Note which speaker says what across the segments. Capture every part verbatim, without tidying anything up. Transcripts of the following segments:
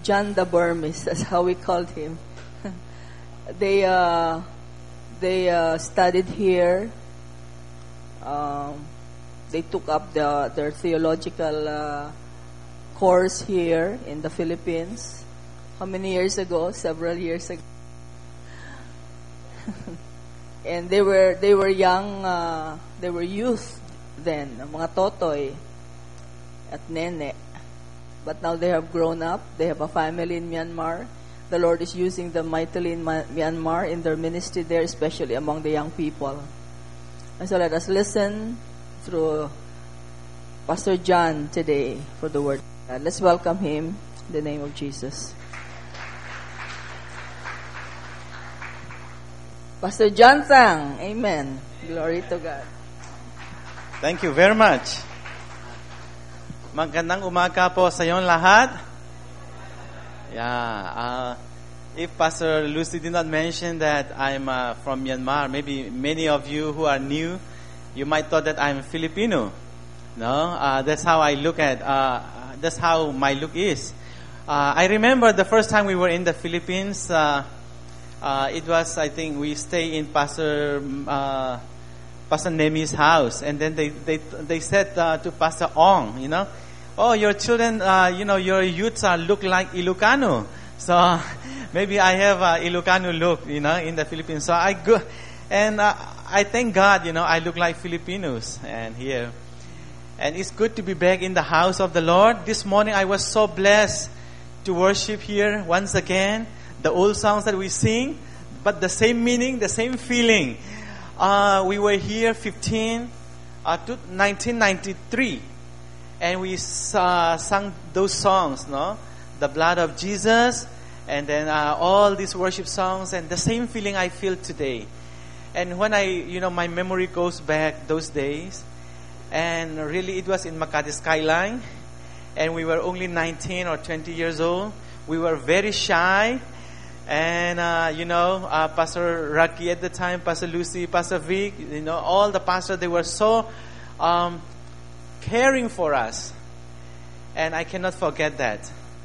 Speaker 1: John the Burmese. That's how we called him. they uh, they uh, studied here. Um, they took up the, their theological uh, course here in the Philippines. How many years ago? Several years ago. And they were they were young. Uh, they were youth then, mga totoy at nene. But now they have grown up. They have a family in Myanmar. The Lord is using them mightily in Myanmar in their ministry there, especially among the young people. And so let us listen through Pastor John today for the word. Uh, let's welcome him in the name of Jesus. Pastor John Sang. Amen. Glory to God.
Speaker 2: Thank you very much. Magandang umaga po sa iyong lahat. Yeah. Uh, if Pastor Lucy did not mention that I'm uh, from Myanmar, maybe many of you who are new, you might thought that I'm Filipino. No, uh, that's how I look at. Uh, that's how my look is. Uh, I remember the first time we were in the Philippines. Uh, uh, it was, I think, we stay in Pastor uh, Pastor Nemi's house, and then they they they said uh, to Pastor Ong, you know. Oh, your children, uh, you know, your youths uh, look like Ilocano. So maybe I have a Ilocano look, you know, in the Philippines. So I go, and uh, I thank God, you know, I look like Filipinos and here. And it's good to be back in the house of the Lord. This morning I was so blessed to worship here once again. The old songs that we sing, but the same meaning, the same feeling. Uh, we were here fifteen, uh, to nineteen ninety-three. And we uh, sang those songs, no? The blood of Jesus, and then uh, all these worship songs, and the same feeling I feel today. And when I, you know, my memory goes back those days, and really it was in Makati Skyline, and we were only nineteen or twenty years old. We were very shy, and uh, you know, uh, Pastor Rocky at the time, Pastor Lucy, Pastor Vic, you know, all the pastors, they were so um, caring for us, and I cannot forget that.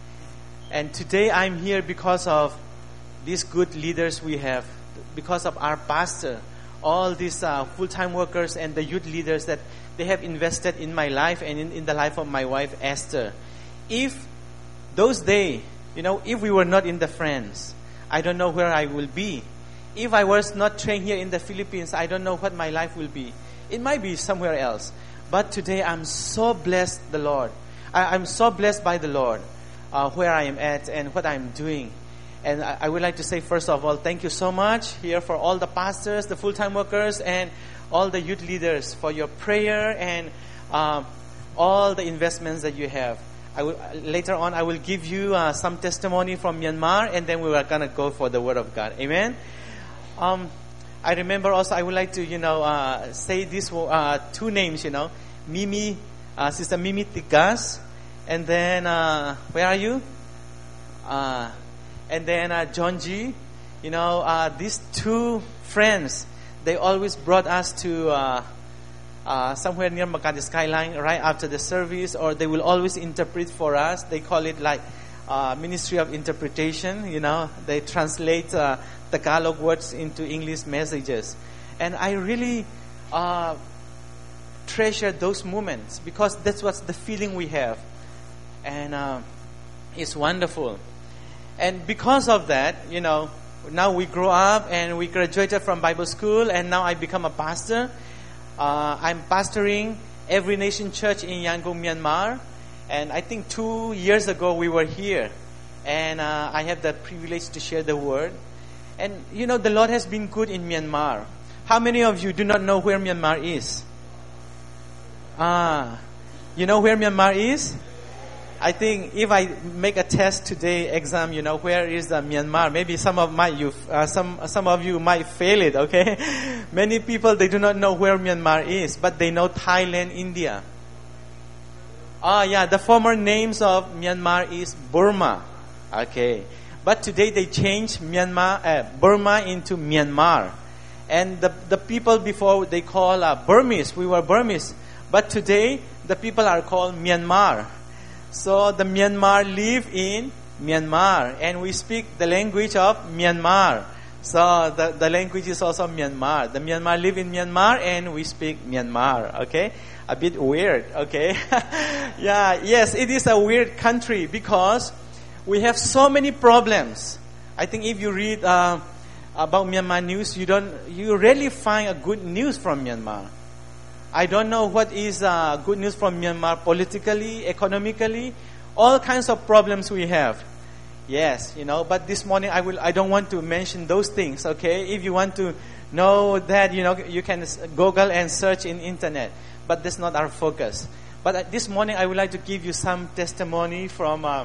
Speaker 2: And today I'm here because of these good leaders we have, because of our pastor, all these uh, full-time workers and the youth leaders that they have invested in my life and in, in the life of my wife Esther. If those days, you know, if we were not in the Friends, I don't know where I will be. If I was not trained here in the Philippines, I don't know what my life will be. It might be somewhere else. But today I'm so blessed the Lord. I, I'm so blessed by the Lord uh, where I am at and what I'm doing. And I, I would like to say first of all, thank you so much here for all the pastors, the full-time workers, and all the youth leaders for your prayer and uh, all the investments that you have. I will, later on, I will give you uh, some testimony from Myanmar, and then we are going to go for the Word of God. Amen? Um, I remember also, I would like to, you know, uh, say these uh, two names, you know, Mimi, uh, Sister Mimi Tigas, and then, uh, where are you? Uh, and then uh, John G. You know, uh, these two friends, they always brought us to uh, uh, somewhere near Makati Skyline right after the service, or they will always interpret for us. They call it like uh, Ministry of Interpretation, you know. They translate uh, Tagalog words into English messages. And I really uh, treasure those moments because that's what's the feeling we have. And uh, it's wonderful. And because of that, you know, now we grow up and we graduated from Bible school, and now I become a pastor. Uh, I'm pastoring Every Nation Church in Yangon, Myanmar. And I think two years ago we were here. And uh, I have the privilege to share the word. And, you know, the Lord has been good in Myanmar. How many of you do not know where Myanmar is? Ah, you know where Myanmar is? I think if I make a test today, exam, you know, where is uh, Myanmar? Maybe some of my you, uh, some some of you might fail it. Okay, many people they do not know where Myanmar is, but they know Thailand, India. Ah, yeah, the former names of Myanmar is Burma. Okay, but today they changed Myanmar, uh, Burma into Myanmar, and the the people before they call uh, Burmese. We were Burmese, but today the people are called Myanmar. So the Myanmar live in Myanmar, and we speak the language of Myanmar. So the, the language is also Myanmar. The Myanmar live in Myanmar, and we speak Myanmar. Okay, a bit weird. Okay, yeah, yes, it is a weird country because we have so many problems. I think if you read uh, about Myanmar news, you don't, you rarely find a good news from Myanmar. I don't know what is uh, good news from Myanmar politically, economically, all kinds of problems we have. Yes, you know, but this morning I will. I don't want to mention those things, okay? If you want to know that, you know, you can Google and search in internet. But that's not our focus. But uh, this morning I would like to give you some testimony from uh,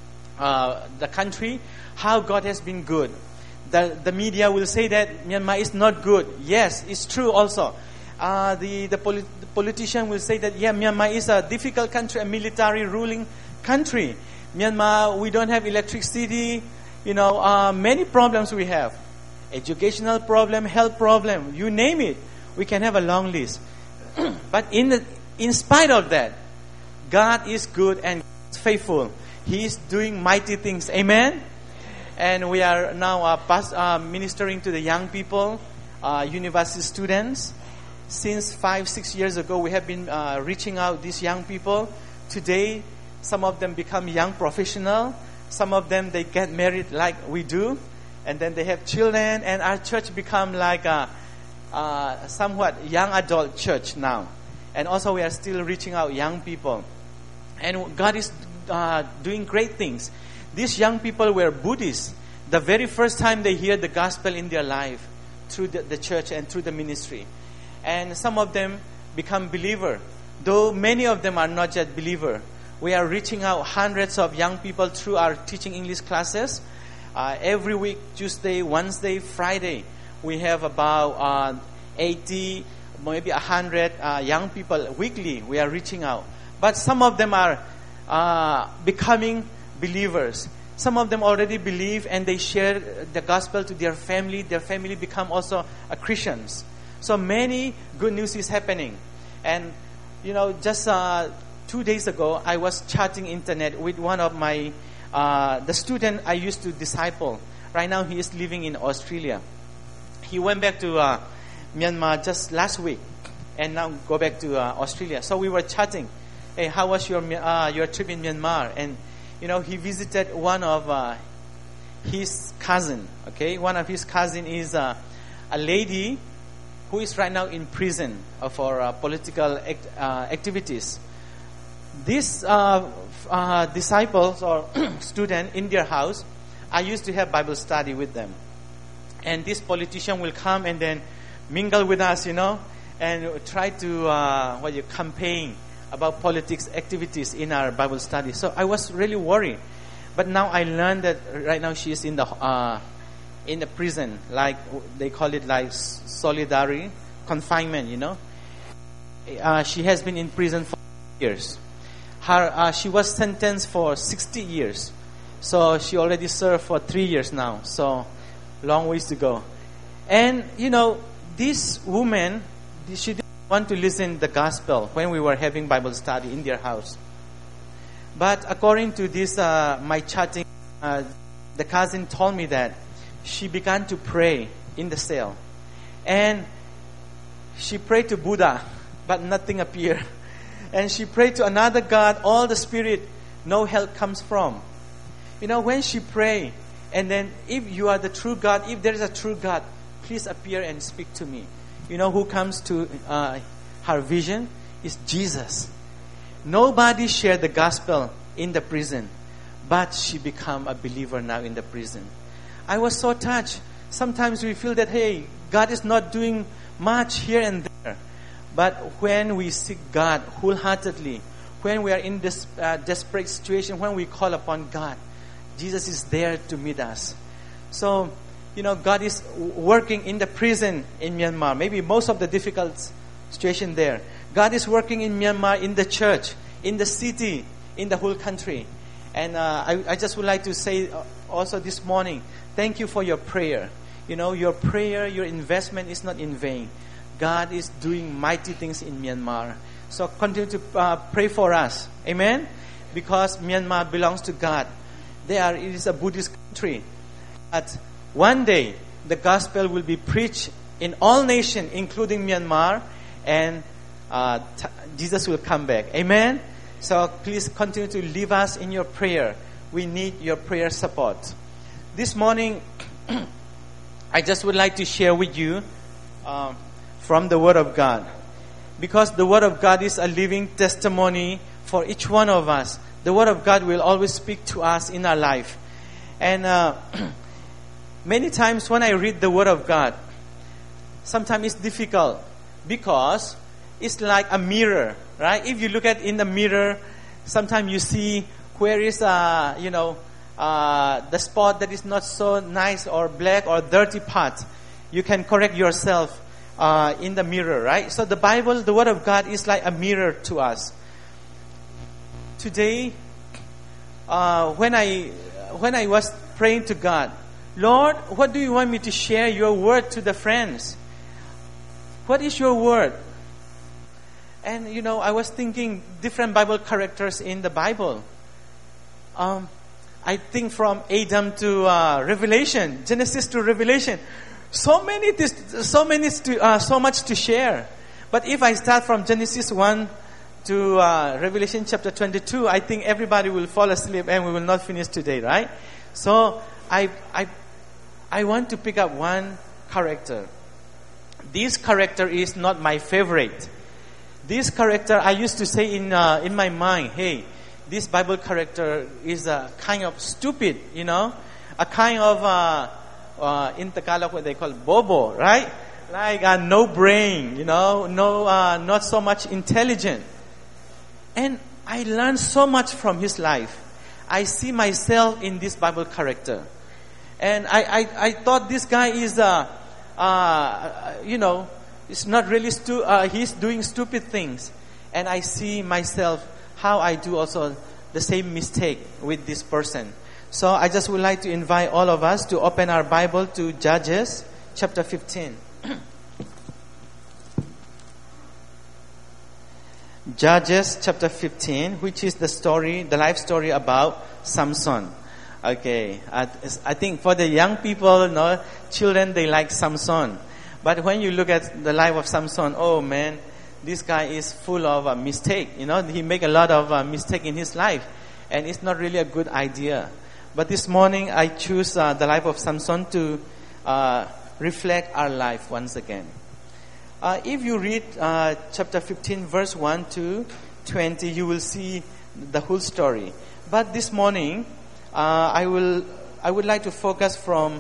Speaker 2: uh, the country, how God has been good. The, the media will say that Myanmar is not good. Yes, it's true also. Uh, the the, polit- the politician will say that, yeah, Myanmar is a difficult country, a military ruling country. Myanmar, we don't have electricity, you know, uh, many problems we have. Educational problem, health problem, you name it. We can have a long list. But in the, in spite of that, God is good and faithful. He is doing mighty things. Amen? And we are now uh, past, uh, ministering to the young people, uh, university students. Since five, six years ago, we have been uh, reaching out these young people. Today, some of them become young professional. Some of them, they get married like we do. And then they have children. And our church become like a, a somewhat young adult church now. And also we are still reaching out young people. And God is uh, doing great things. These young people were Buddhists. The very first time they hear the gospel in their life through the, the church and through the ministry. And some of them become believer. Though many of them are not yet believer. We are reaching out hundreds of young people through our teaching English classes. Uh, every week, Tuesday, Wednesday, Friday, we have about uh, eighty, maybe one hundred uh, young people weekly. We are reaching out. But some of them are uh, becoming believers. Some of them already believe and they share the gospel to their family. Their family become also uh, Christians. So many good news is happening. And, you know, just... Uh, Two days ago, I was chatting internet with one of my, uh, the student I used to disciple. Right now, he is living in Australia. He went back to uh, Myanmar just last week, and now go back to uh, Australia. So we were chatting. Hey, how was your uh, your trip in Myanmar? And you know, he visited one of uh, his cousin. Okay, one of his cousin is uh, a lady who is right now in prison for uh, political act, uh, activities. These uh, uh, disciples or student in their house, I used to have Bible study with them. And this politician will come and then mingle with us, you know, and try to uh, what you campaign about politics activities in our Bible study. So I was really worried. But now I learned that right now she is in the uh, in the prison, like they call it like solitary confinement, you know. Uh, she has been in prison for years. Her, uh, she was sentenced for sixty years. So she already served for three years now. So long ways to go. And, you know, this woman, she didn't want to listen to the gospel when we were having Bible study in their house. But according to this, uh, my chatting, uh, the cousin told me that she began to pray in the cell. And she prayed to Buddha, but nothing appeared. And she prayed to another God, all the spirit, no help comes from. You know, when she prayed, and then if you are the true God, if there is a true God, please appear and speak to me. You know who comes to uh, her vision? Is Jesus. Nobody shared the gospel in the prison, but she became a believer now in the prison. I was so touched. Sometimes we feel that, hey, God is not doing much here and there. But when we seek God wholeheartedly, when we are in this uh, desperate situation, when we call upon God, Jesus is there to meet us. So, you know, God is working in the prison in Myanmar. Maybe most of the difficult situation there. God is working in Myanmar, in the church, in the city, in the whole country. And uh, I, I just would like to say also this morning, thank you for your prayer. You know, your prayer, your investment is not in vain. God is doing mighty things in Myanmar. So continue to uh, pray for us. Amen? Because Myanmar belongs to God. They are, it is a Buddhist country. But one day, the gospel will be preached in all nations, including Myanmar, and uh, t- Jesus will come back. Amen? So please continue to leave us in your prayer. We need your prayer support. This morning, I just would like to share with you um, from the Word of God. Because the Word of God is a living testimony for each one of us. The Word of God will always speak to us in our life. And uh, many times when I read the Word of God, sometimes it's difficult because it's like a mirror, right? If you look at in the mirror, sometimes you see where is, uh, you know, uh, the spot that is not so nice or black or dirty part. You can correct yourself uh, in the mirror, right? So the Bible, the Word of God is like a mirror to us. Today, uh, when I when I was praying to God, Lord, what do you want me to share your word to the friends? What is your word? And, you know, I was thinking different Bible characters in the Bible. Um, I think from Adam to uh, Revelation, Genesis to Revelation. So many, so many, to, uh, so much to share. But if I start from Genesis one to uh, Revelation chapter twenty-two, I think everybody will fall asleep and we will not finish today, right? So I, I, I want to pick up one character. This character is not my favorite. This character, I used to say in uh, in my mind, hey, this Bible character is a kind of stupid, you know, a kind of uh, uh, in Tagalog what they call bobo, right? Like uh, no brain, you know, no, uh, not so much intelligent. And I learned so much from his life. I see myself in this Bible character, and I I, I thought this guy is uh, uh you know. It's not really, stu- uh, he's doing stupid things. And I see myself how I do also the same mistake with this person. So I just would like to invite all of us to open our Bible to Judges chapter fifteen. Judges chapter fifteen, which is the story, the life story about Samson. Okay, I, I think for the young people, you know, children, they like Samson. But when you look at the life of Samson, oh man, this guy is full of a mistake. You know, he make a lot of uh, mistake in his life, and it's not really a good idea. But this morning, I choose uh, the life of Samson to uh, reflect our life once again. Uh, if you read uh, chapter fifteen, verse one to twenty, you will see the whole story. But this morning, uh, I will I would like to focus from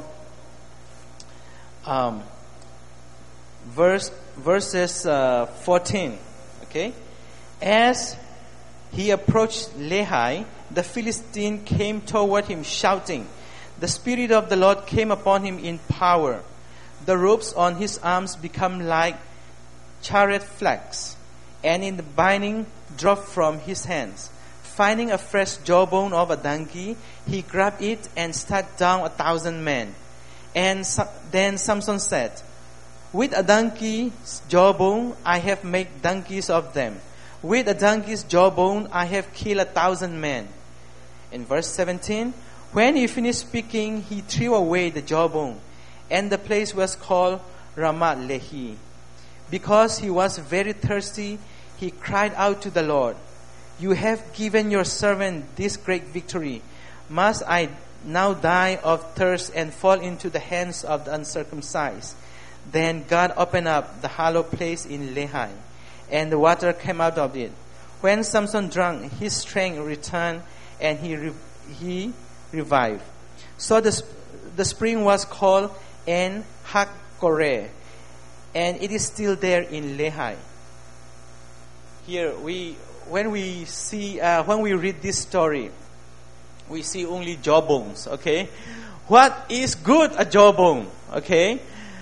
Speaker 2: um, Verse verses uh, fourteen. Okay, as he approached Lehi, the Philistine came toward him shouting. The Spirit of the Lord came upon him in power. The ropes on his arms became like chariot flags, and in the binding dropped from his hands. Finding a fresh jawbone of a donkey, he grabbed it and struck down a thousand men. And so, then Samson said, with a donkey's jawbone, I have made donkeys of them. With a donkey's jawbone, I have killed a thousand men. In verse seventeen, when he finished speaking, he threw away the jawbone, and the place was called Ramath Lehi. Because he was very thirsty, he cried out to the Lord, you have given your servant this great victory. Must I now die of thirst and fall into the hands of the uncircumcised? Then God opened up the hollow place in Lehi, and the water came out of it. When Samson drank, his strength returned, and he re- he revived. So the sp- the spring was called En Hakkoreh, and it is still there in Lehi. Here we, when we see, uh, when we read this story, we see only jawbones. Okay, what is good a jawbone? Okay.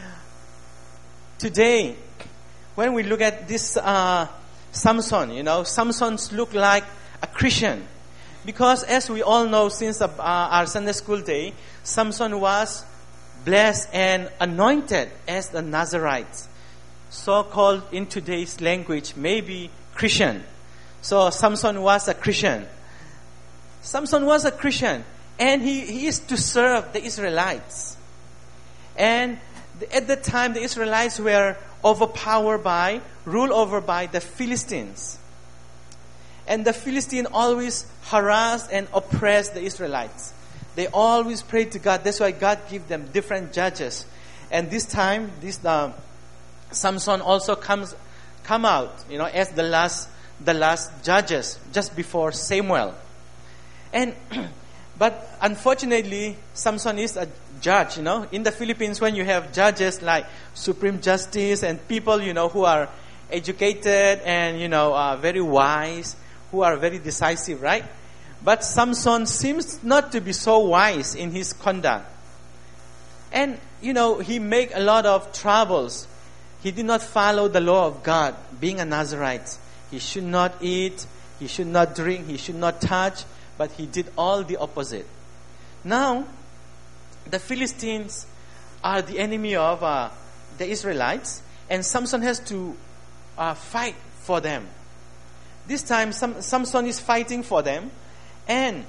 Speaker 2: Today, when we look at this uh, Samson, you know, Samson's look like a Christian. Because as we all know since uh, our Sunday school day, Samson was blessed and anointed as the Nazarite. So-called in today's language, maybe Christian. So Samson was a Christian. Samson was a Christian. And he, he is to serve the Israelites. And at that time, the Israelites were overpowered by, ruled over by the Philistines. And the Philistines always harassed and oppressed the Israelites. They always prayed to God. That's why God gave them different judges. And this time, this uh, Samson also comes come out, you know, as the last the last judges just before Samuel. And but unfortunately, Samson is a judge. You know, in the Philippines, when you have judges like Supreme Justice and people, you know, who are educated and you know uh, very wise, who are very decisive, right? But Samson seems not to be so wise in his conduct. And, you know, he made a lot of troubles. He did not follow the law of God, being a Nazirite. He should not eat, he should not drink, he should not touch, but he did all the opposite. Now, the Philistines are the enemy of uh, the Israelites, and Samson has to uh, fight for them. This time, Sam- Samson is fighting for them, and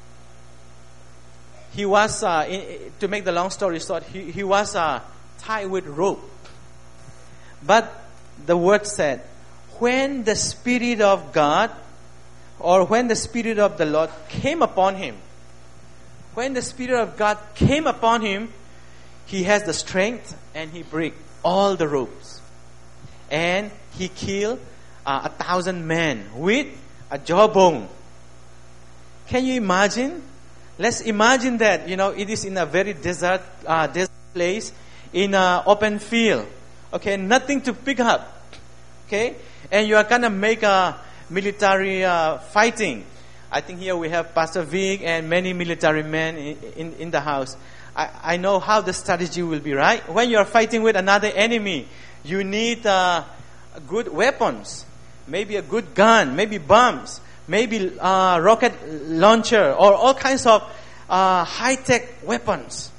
Speaker 2: he was, uh, in, to make the long story short, he, he was uh, tied with rope. But the word said, when the Spirit of God, or when the Spirit of the Lord came upon him, when the Spirit of God came upon him, he has the strength and he break all the ropes. And he killed uh, a thousand men with a jawbone. Can you imagine? Let's imagine that, you know, it is in a very desert, uh, desert place, in an open field. Okay, nothing to pick up. Okay, and you are gonna make a military uh, fighting. I think here we have Pastor Vic and many military men in, in, in the house. I, I know how the strategy will be, right? When you are fighting with another enemy, you need uh, good weapons, maybe a good gun, maybe bombs, maybe uh, rocket launcher, or all kinds of uh, high-tech weapons.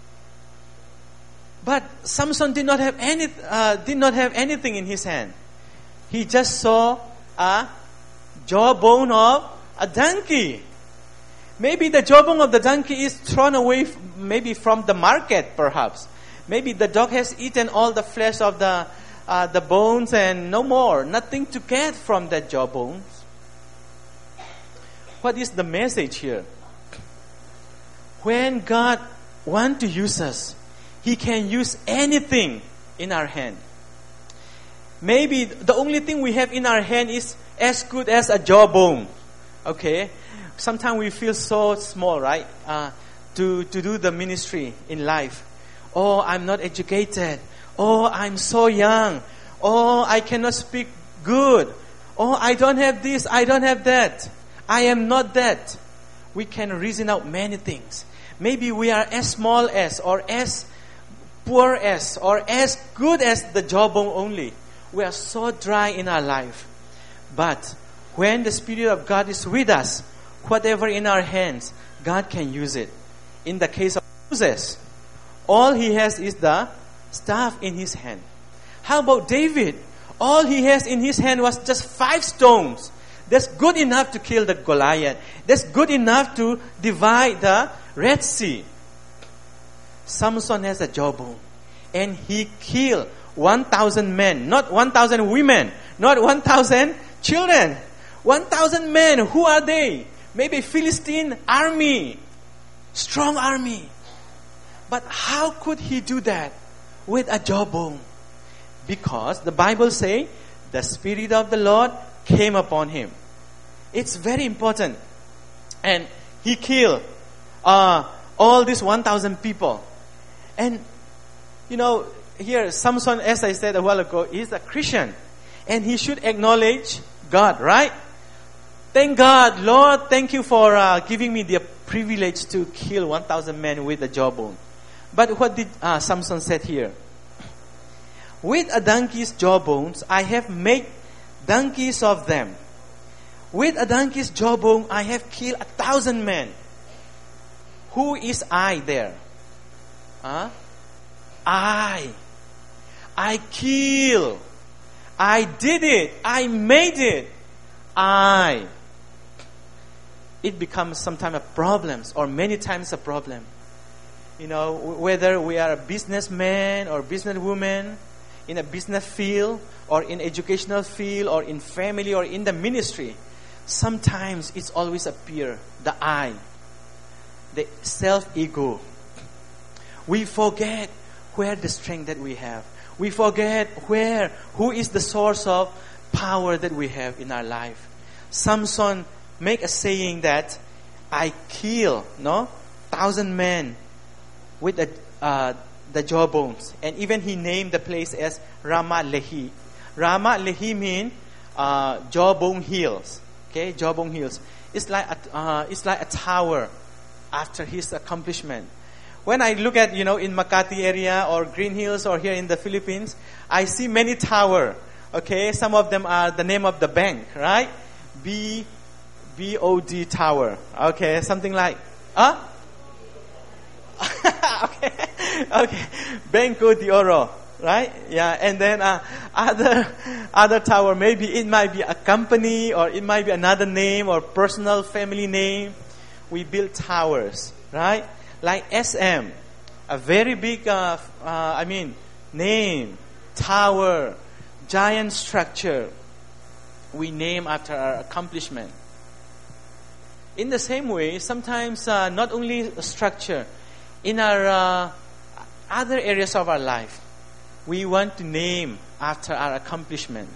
Speaker 2: But Samson did not have any, uh, did not have anything in his hand. He just saw a jawbone of a donkey. Maybe the jawbone of the donkey is thrown away, f- maybe from the market, perhaps. Maybe the dog has eaten all the flesh of the uh, the bones and no more, nothing to get from that jawbone. What is the message here? When God wants to use us, He can use anything in our hand. Maybe the only thing we have in our hand is as good as a jawbone. Okay? Sometimes we feel so small, right? Uh, to, to do the ministry in life. Oh, I'm not educated. Oh, I'm so young. Oh, I cannot speak good. Oh, I don't have this. I don't have that. I am not that. We can reason out many things. Maybe we are as small as, or as poor as, or as good as the jawbone only. We are so dry in our life. But when the Spirit of God is with us, whatever in our hands, God can use it. In the case of Moses, all he has is the staff in his hand. How about David? All he has in his hand was just five stones. That's good enough to kill the Goliath. That's good enough to divide the Red Sea. Samson has a jawbone. And he killed one thousand men. Not one thousand women. Not one thousand children. one thousand men. Who are they? Maybe Philistine army. Strong army. But how could he do that with a jawbone? Because the Bible says the Spirit of the Lord came upon him. It's very important. And he killed uh, all these one thousand people. And, you know, here Samson, as I said a while ago, is a Christian. And he should acknowledge God, right? Thank God, Lord, thank you for uh, giving me the privilege to kill one thousand men with a jawbone. But what did uh, Samson said here? With a donkey's jawbones, I have made donkeys of them. With a donkey's jawbone, I have killed a thousand men. Who is I there? Huh? I. I kill. I did it. I made it. I. it becomes sometimes a problem, or many times a problem. You know, whether we are a businessman or businesswoman, in a business field, or in educational field, or in family, or in the ministry, sometimes it's always appear, the I, the self-ego. We forget where the strength that we have. We forget where, who is the source of power that we have in our life. Samson make a saying that, I kill, no, thousand men with the, uh, the jawbones. And even he named the place as Ramat Lehi. Ramat Lehi means uh, jawbone hills. Okay, jawbone hills. It's like a, uh, it's like a tower after his accomplishment. When I look at, you know, in Makati area or Green Hills or here in the Philippines, I see many tower. Okay, some of them are the name of the bank, right? B, B O D Tower. Okay, something like, huh? okay, okay, Banco de Oro, right? Yeah, and then uh, other other tower. Maybe it might be a company, or it might be another name or personal family name. We build towers, right? Like S M, a very big, uh, uh, I mean, name, tower, giant structure. We name after our accomplishment. In the same way, sometimes uh, not only a structure, in our uh, other areas of our life, we want to name after our accomplishment.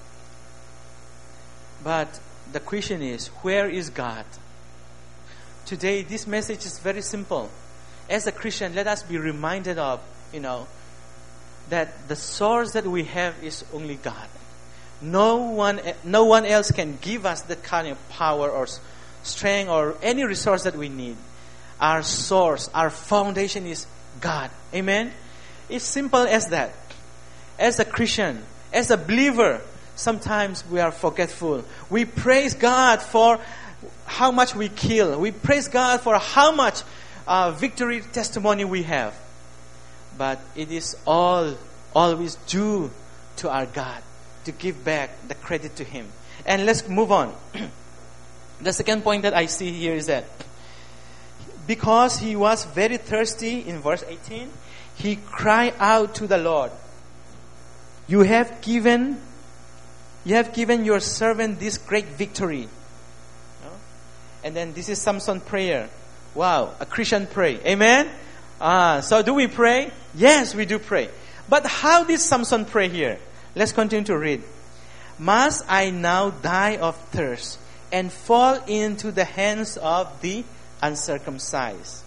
Speaker 2: But the question is, where is God? Today, this message is very simple. As a Christian, let us be reminded of, you know, that the source that we have is only God. No one, no one else can give us that kind of power or strength or any resource that we need. Our source, our foundation is God. Amen? It's simple as that. As a Christian, as a believer, sometimes we are forgetful. We praise God for how much we kill. We praise God for how much uh, victory testimony we have. But it is all always due to our God to give back the credit to Him. And let's move on. The second point that I see here is that because he was very thirsty, in verse eighteen, he cried out to the Lord, You have given, you have given your servant this great victory. And then this is Samson's prayer. Wow, a Christian pray. Amen? Ah, so do we pray? Yes, we do pray. But how did Samson pray here? Let's continue to read. Must I now die of thirst and fall into the hands of the uncircumcised?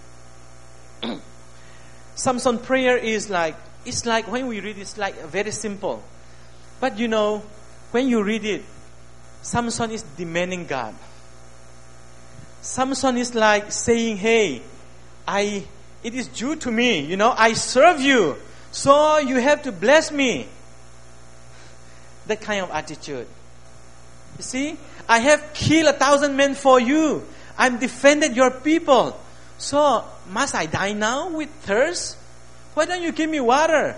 Speaker 2: Samson's prayer is like, it's like when we read it, it's like very simple. But you know, when you read it, Samson is demanding God. Samson is like saying, hey, I, it is due to me, you know, I serve you, so you have to bless me. That kind of attitude. You see, I have killed a thousand men for you. I've defended your people. So, must I die now with thirst? Why don't you give me water?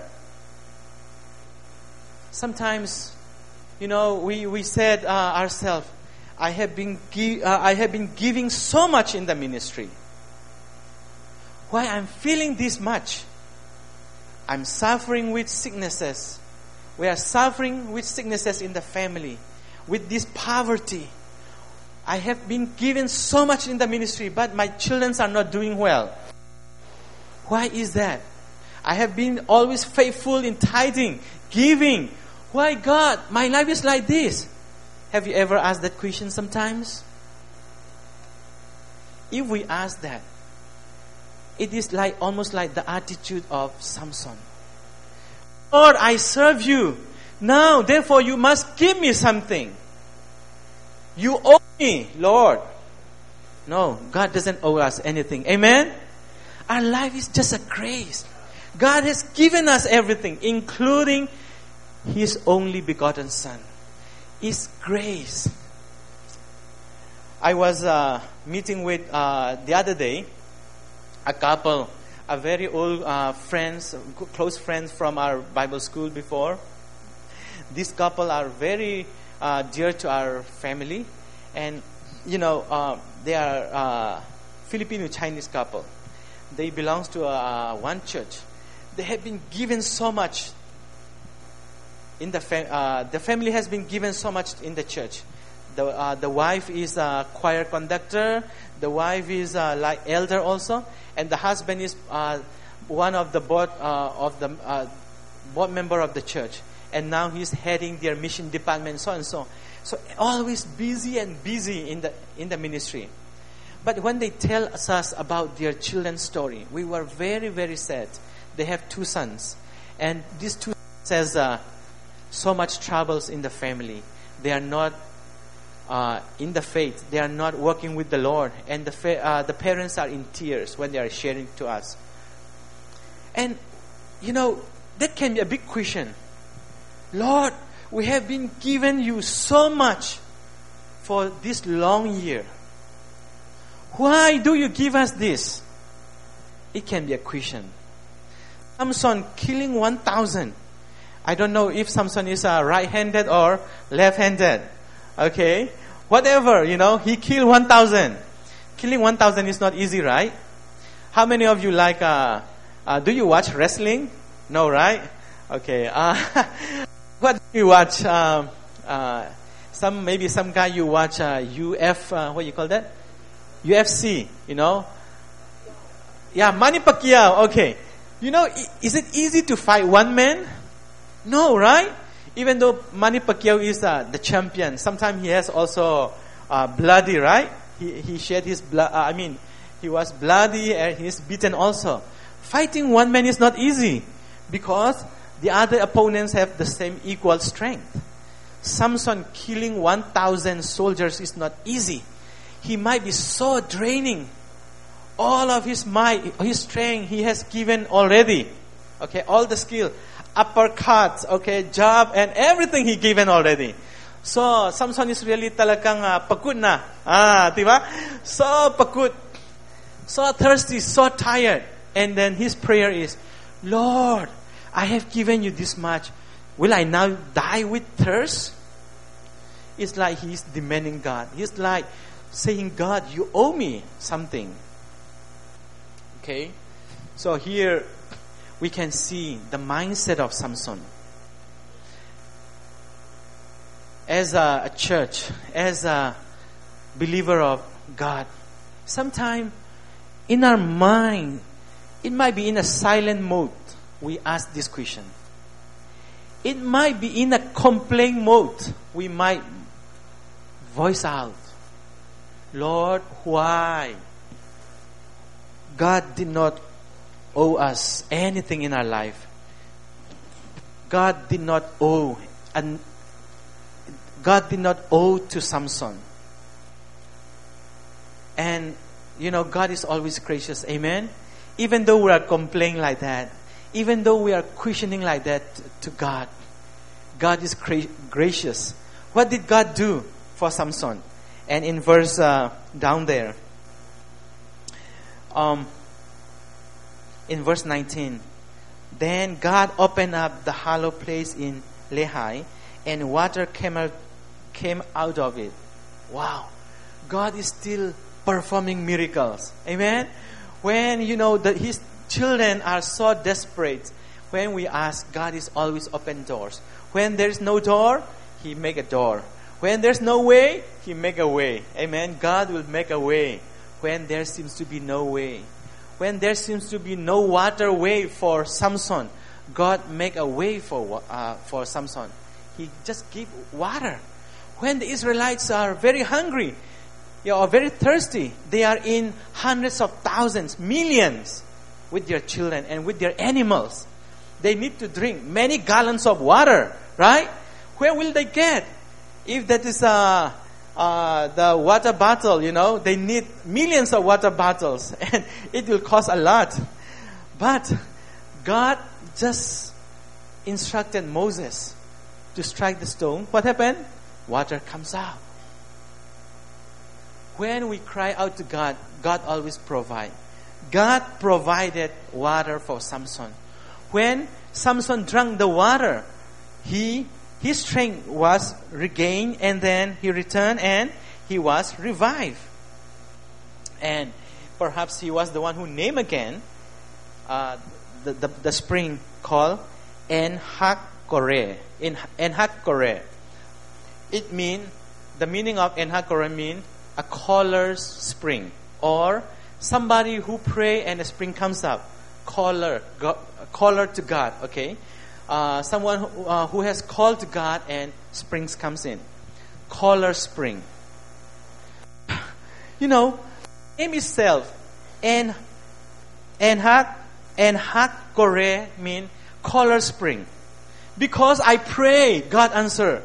Speaker 2: Sometimes, you know, we, we said uh, ourselves, I have been gi- uh, I have been giving so much in the ministry. Why I'm feeling this much? I'm suffering with sicknesses. We are suffering with sicknesses in the family, with this poverty. I have been given so much in the ministry, but my children are not doing well. Why is that? I have been always faithful in tithing, giving. Why, God, my life is like this? Have you ever asked that question sometimes? If we ask that, it is like almost like the attitude of Samson. Lord, I serve you. Now, therefore, you must give me something. You owe me, Lord. No, God doesn't owe us anything. Amen? Our life is just a grace. God has given us everything, including His only begotten Son. It's grace. I was uh, meeting with, uh, the other day, a couple, a very old uh, friends, close friends from our Bible school before. This couple are very uh, dear to our family. And you know, uh, they are uh, Filipino Chinese couple. They belong to uh, one church. They have been given so much in the fam- uh, the family has been given so much in the church. The uh, the wife is a choir conductor. The wife is uh, like elder also, and the husband is uh, one of the board uh, of the uh, board member of the church. And now he's heading their mission department, so and so. So always busy and busy in the in the ministry. But when they tell us about their children's story, we were very very sad. They have two sons, and these two says uh, so much troubles in the family. They are not uh, in the faith. They are not working with the Lord, and the fa- uh, the parents are in tears when they are sharing to us. And you know that can be a big question. Lord, we have been given you so much for this long year. Why do you give us this? It can be a question. Samson killing one thousand. I don't know if Samson is uh, right-handed or left-handed. Okay? Whatever, you know, he killed one thousand. Killing one thousand is not easy, right? How many of you like, uh, uh, do you watch wrestling? No, right? Okay. Uh, what do you watch? Uh, uh, some Maybe some guy you watch uh, U F, uh, what you call that? U F C, you know? Yeah, Manny Pacquiao, okay. You know, is it easy to fight one man? No, right? Even though Manny Pacquiao is uh, the champion, sometimes he has also uh, bloody, right? He he shed his blood. Uh, I mean, he was bloody and he's beaten also. Fighting one man is not easy because the other opponents have the same equal strength. Samson killing one thousand soldiers is not easy. He might be so draining. All of his might, his strength, he has given already. Okay, all the skill. Uppercuts, okay, jab, and everything he given already. So, Samson is really talagang uh, pagod na. Ah, diba? So pagod. So thirsty, so tired. And then his prayer is, Lord, I have given you this much. Will I now die with thirst? It's like he's demanding God. He's like saying, God, you owe me something. Okay? So here we can see the mindset of Samson. As a, a church, as a believer of God, sometimes in our mind, it might be in a silent mode, we ask this question. It might be in a complaint mode, we might voice out, Lord, why? God did not owe us anything in our life. God did not owe, and God did not owe to Samson. And, you know, God is always gracious. Amen? Even though we are complaining like that, even though we are questioning like that to God, God is gra- gracious. What did God do for Samson? And in verse uh, down there, um, in verse nineteen, then God opened up the hollow place in Lehi, and water came out, came out of it. Wow. God is still performing miracles. Amen? When, you know, that His children are so desperate, when we ask, God is always open doors. When there's no door, He make a door. When there's no way, He make a way. Amen? God will make a way when there seems to be no way. When there seems to be no water way for Samson, God make a way for uh, for Samson. He just give water. When the Israelites are very hungry, you know, very thirsty, they are in hundreds of thousands, millions with their children and with their animals. They need to drink many gallons of water, right? Where will they get? If that is uh, uh, the water bottle, you know, they need millions of water bottles and it will cost a lot. But God just instructed Moses to strike the stone. What happened? Water comes out. When we cry out to God, God always provides. God provided water for Samson. When Samson drank the water, he his strength was regained, and then he returned and he was revived. And perhaps he was the one who named again uh, the, the, the spring called En-Hakkore. En-Hakkore. It means, the meaning of En-Hakkore means a caller's spring, or somebody who pray and a spring comes up. Caller, go, caller to God, okay? Uh, someone who, uh, who has called to God and springs comes in. Caller spring. You know, name itself, En, En-Hak, En-Hakkore means caller spring. Because I pray, God answer.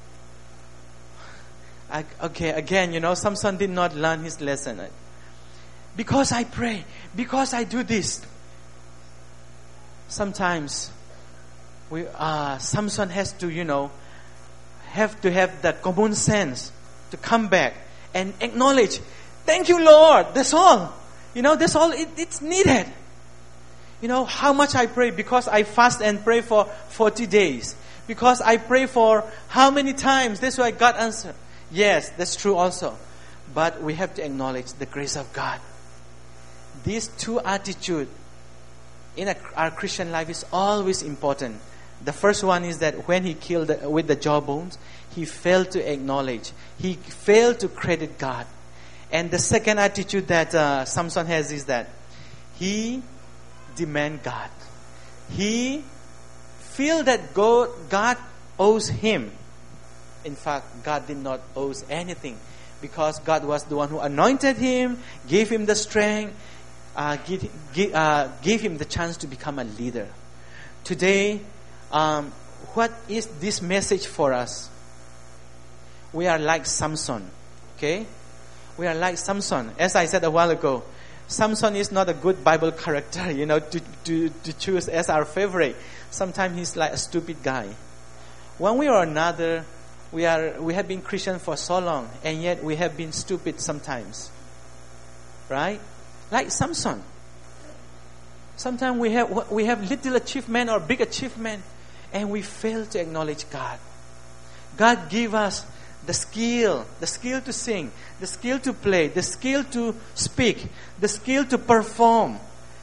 Speaker 2: I, okay, again, you know, Samson did not learn his lesson. Because I pray, because I do this. Sometimes, we, uh, Samson has to, you know, have to have that common sense to come back and acknowledge, thank you, Lord, that's all. You know, that's all it, it's needed. You know, how much I pray because I fast and pray for forty days. Because I pray for how many times, that's why God answered. Yes, that's true also. But we have to acknowledge the grace of God. These two attitudes in a, our Christian life is always important. The first one is that when he killed the, with the jawbones, he failed to acknowledge. He failed to credit God. And the second attitude that uh, Samson has is that he demand God. He feel that God, God owes him. In fact, God did not owe anything, because God was the one who anointed him, gave him the strength, uh, give, give, uh, gave him the chance to become a leader. Today, um, what is this message for us? We are like Samson, okay? We are like Samson. As I said a while ago, Samson is not a good Bible character, you know, to, to, to choose as our favorite. Sometimes he's like a stupid guy. One way or another, we are we have been Christian for so long, and yet we have been stupid sometimes. Right? Like Samson. Sometimes we have we have little achievement or big achievement, and we fail to acknowledge God. God give us the skill, the skill to sing, the skill to play, the skill to speak, the skill to perform.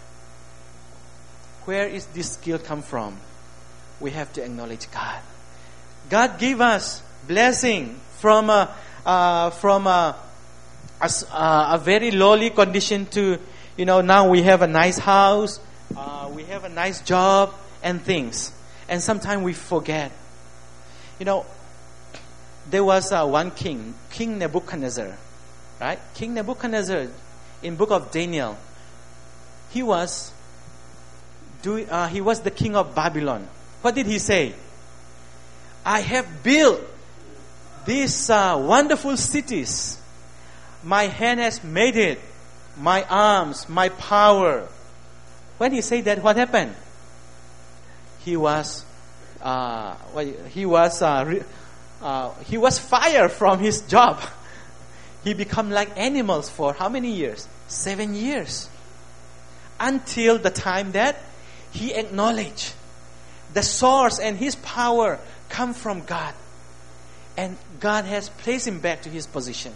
Speaker 2: Where is this skill come from? We have to acknowledge God. God give us blessing from a uh, from a, a, a very lowly condition to, you know, now we have a nice house, uh, we have a nice job and things. And sometimes we forget. You know, there was uh, one king, King Nebuchadnezzar, right? King Nebuchadnezzar, in book of Daniel, he was do, uh, he was the king of Babylon. What did he say? I have built these uh, wonderful cities. My hand has made it. My arms, my power. When he said that, what happened? He was, uh, he was, uh, re- uh, he was fired from his job. He became like animals for how many years? Seven years. Until the time that he acknowledged the source and his power come from God. And God has placed him back to his position.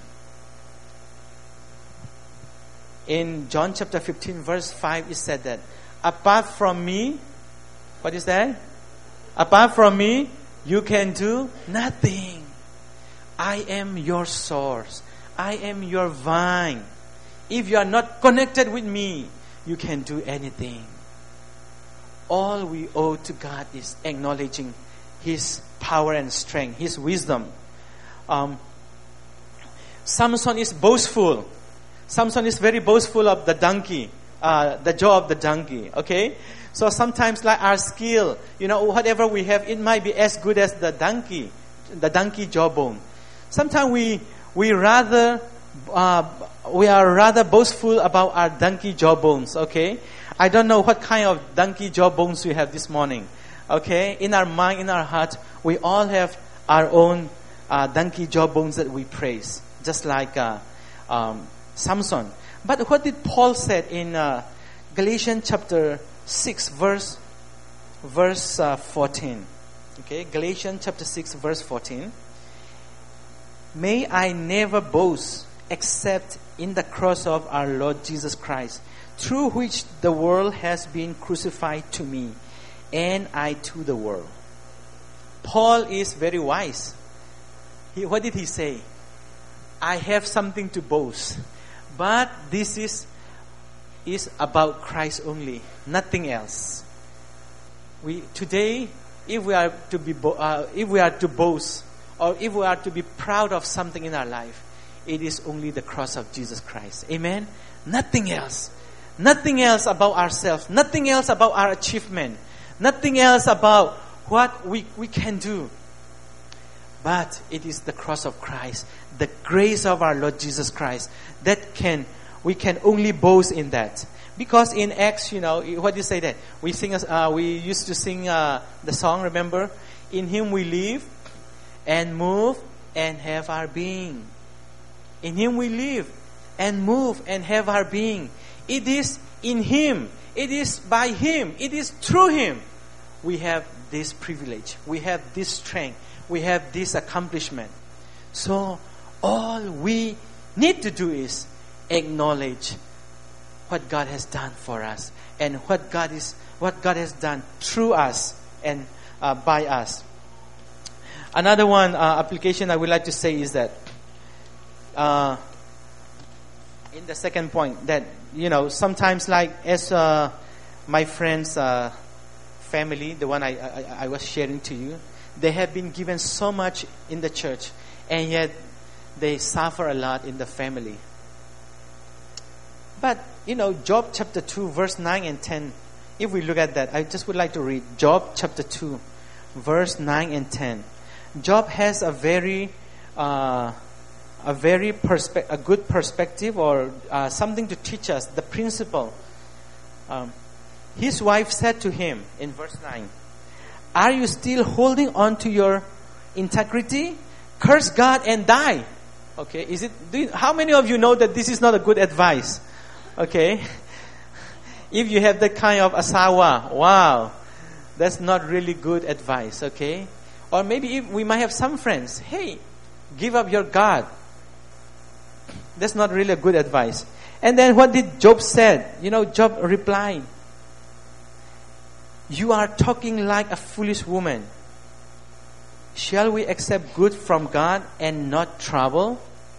Speaker 2: In John chapter fifteen verse five, it said that, apart from me, what is that? Apart from me, you can do nothing. I am your source. I am your vine. If you are not connected with me, you can do anything. All we owe to God is acknowledging His power and strength, His wisdom. Um, Samson is boastful. Samson is very boastful of the donkey, uh, the jaw of the donkey. Okay, so sometimes like our skill, you know, whatever we have, it might be as good as the donkey, the donkey jawbone. Sometimes we we rather uh, we are rather boastful about our donkey jawbones. Okay, I don't know what kind of donkey jawbones we have this morning. Okay, in our mind, in our heart, we all have our own uh, donkey jawbones that we praise, just like uh, um, Samson. But what did Paul said in uh, Galatians chapter six, verse verse uh, fourteen? Okay, Galatians chapter six, verse fourteen. May I never boast except in the cross of our Lord Jesus Christ, through which the world has been crucified to me, and I to the world. Paul is very wise. He, what did he say? I have something to boast, but this is is about Christ only, nothing else. We today, if we are to be bo- uh, if we are to boast, or if we are to be proud of something in our life, it is only the cross of Jesus Christ. Amen? Nothing else. Nothing else about ourselves. Nothing else about our achievement. Nothing else about what we, we can do. But it is the cross of Christ, the grace of our Lord Jesus Christ, that can, we can only boast in that. Because in Acts, you know, what do you say that? We sing, uh, we used to sing uh, the song, remember? In Him we live and move and have our being. In Him we live and move and have our being. It is in Him. It is by Him. It is through Him. We have this privilege. We have this strength. We have this accomplishment. So all we need to do is acknowledge what God has done for us and what God is, what God has done through us and uh, by us. Another one uh, application I would like to say is that uh, in the second point, that you know sometimes, like as uh, my friend's uh, family, the one I, I I was sharing to you, they have been given so much in the church, and yet they suffer a lot in the family. But you know, Job chapter two, verse nine and ten. If we look at that, I just would like to read Job chapter two, verse nine and ten. Job has a very, uh, a very perspe- a good perspective, or uh, something to teach us, the principle. Um, his wife said to him in verse nine, "Are you still holding on to your integrity? Curse God and die." Okay, is it? Do you, how many of you know that this is not a good advice? Okay, if you have that kind of asawa, wow, that's not really good advice. Okay. Or maybe if we might have some friends, hey, give up your God. That's not really a good advice. And then what did Job said? You know, Job replied, "You are talking like a foolish woman. Shall we accept good from God and not trouble?"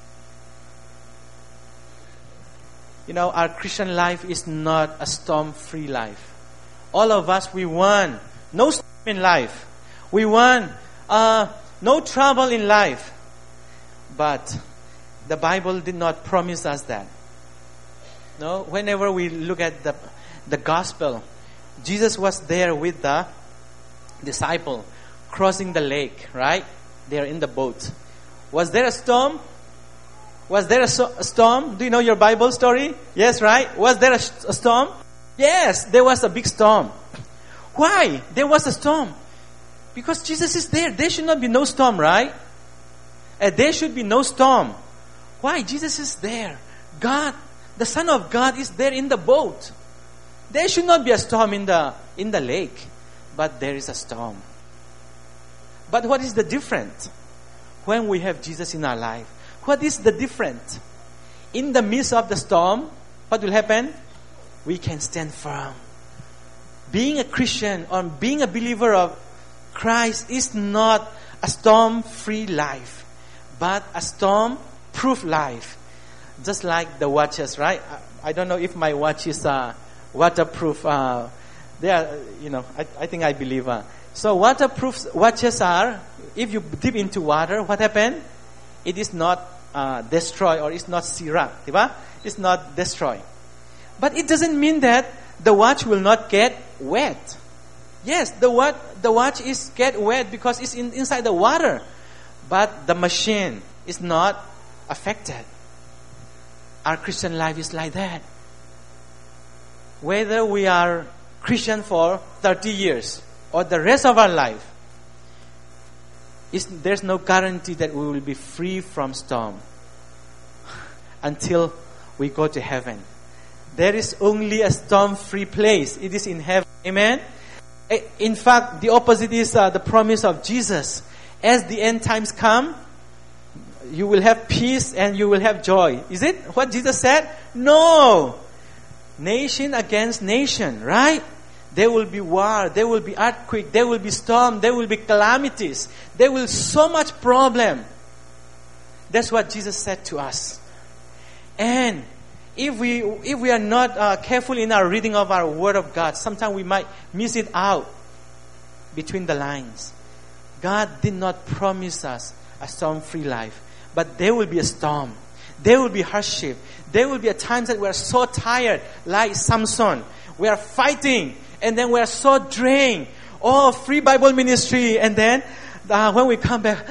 Speaker 2: You know, our Christian life is not a storm-free life. All of us, we want no storm in life. We want uh, no trouble in life. But the Bible did not promise us that. No, whenever we look at the the gospel, Jesus was there with the disciple crossing the lake, right? They're in the boat. Was there a storm? Was there a, so- a storm? Do you know your Bible story? Yes, right? Was there a, sh- a storm? Yes, there was a big storm. Why? There was a storm. Because Jesus is there. There should not be no storm, right? Uh, there should be no storm. Why? Jesus is there. God, the Son of God, is there in the boat. There should not be a storm in the in the lake, but there is a storm. But what is the difference when we have Jesus in our life? What is the difference? In the midst of the storm, what will happen? We can stand firm. Being a Christian or being a believer of Christ is not a storm-free life, but a storm-proof life. Just like the watches, right? I, I don't know if my watch is uh, waterproof. Uh, they are, you know, I, I think I believe. Uh, so waterproof watches are, if you dip into water, what happens? It is not uh, destroyed, or it's not sirak, diba? It's not destroyed. But it doesn't mean that the watch will not get wet. Yes, the watch, the watch is get wet because it's in, inside the water. But the machine is not affected. Our Christian life is like that. Whether we are Christian for thirty years or the rest of our life, is, there's no guarantee that we will be free from storm until we go to heaven. There is only a storm-free place. It is in heaven. Amen? In fact, the opposite is uh, the promise of Jesus. As the end times come, you will have peace and you will have joy. Is it what Jesus said? No. Nation against nation, right? There will be war, there will be earthquake, there will be storm, there will be calamities. There will so much problem. That's what Jesus said to us. And if we if we are not uh, careful in our reading of our Word of God, sometimes we might miss it out between the lines. God did not promise us a storm-free life, but there will be a storm. There will be hardship. There will be a times that we are so tired, like Samson. We are fighting, and then we are so drained. Oh, free Bible ministry, and then uh, when we come back,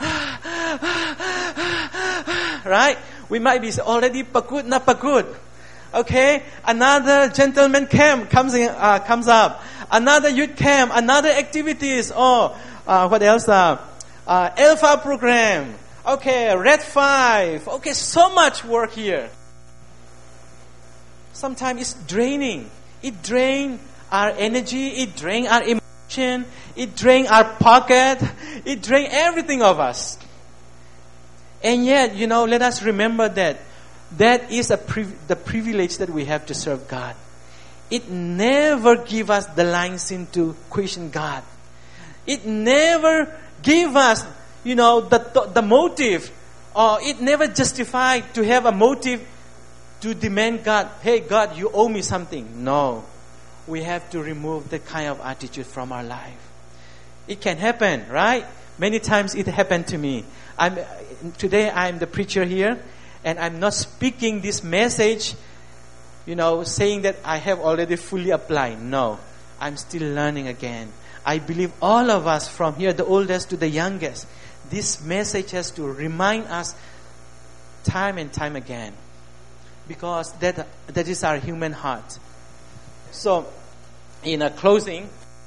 Speaker 2: right? We might be already pagod na pagod. Okay, another gentleman camp comes in, uh, comes up. Another youth camp, another activities. Oh, uh, what else? Uh, uh, Alpha program. Okay, Red Five. Okay, so much work here. Sometimes it's draining. It drains our energy. It drains our emotion. It drains our pocket. It drains everything of us. And yet, you know, let us remember that that is a priv- the privilege that we have to serve God. It never give us the license to question God. It never give us, you know, the the, the motive, or it never justified to have a motive to demand God, hey God, you owe me something. No. We have to remove that kind of attitude from our life. It can happen, right? Many times it happened to me. I'm today I'm the preacher here, and I'm not speaking this message, you know, saying that I have already fully applied. No. I'm still learning again. I believe all of us from here, the oldest to the youngest, this message has to remind us time and time again. Because that that is our human heart. So, in a closing,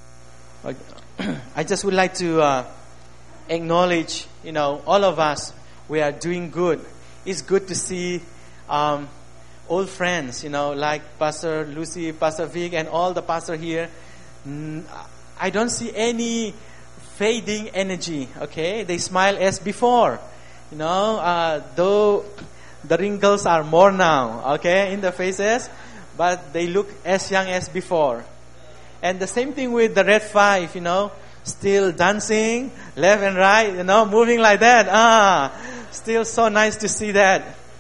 Speaker 2: I just would like to uh, acknowledge, you know, all of us, we are doing good. It's good to see um, old friends, you know, like Pastor Lucy, Pastor Vic, and all the pastors here. I don't see any fading energy, okay? They smile as before, you know, uh, though the wrinkles are more now, okay, in the faces, but they look as young as before. And the same thing with the Red Five, you know, still dancing left and right, you know, moving like that. Ah, still so nice to see that.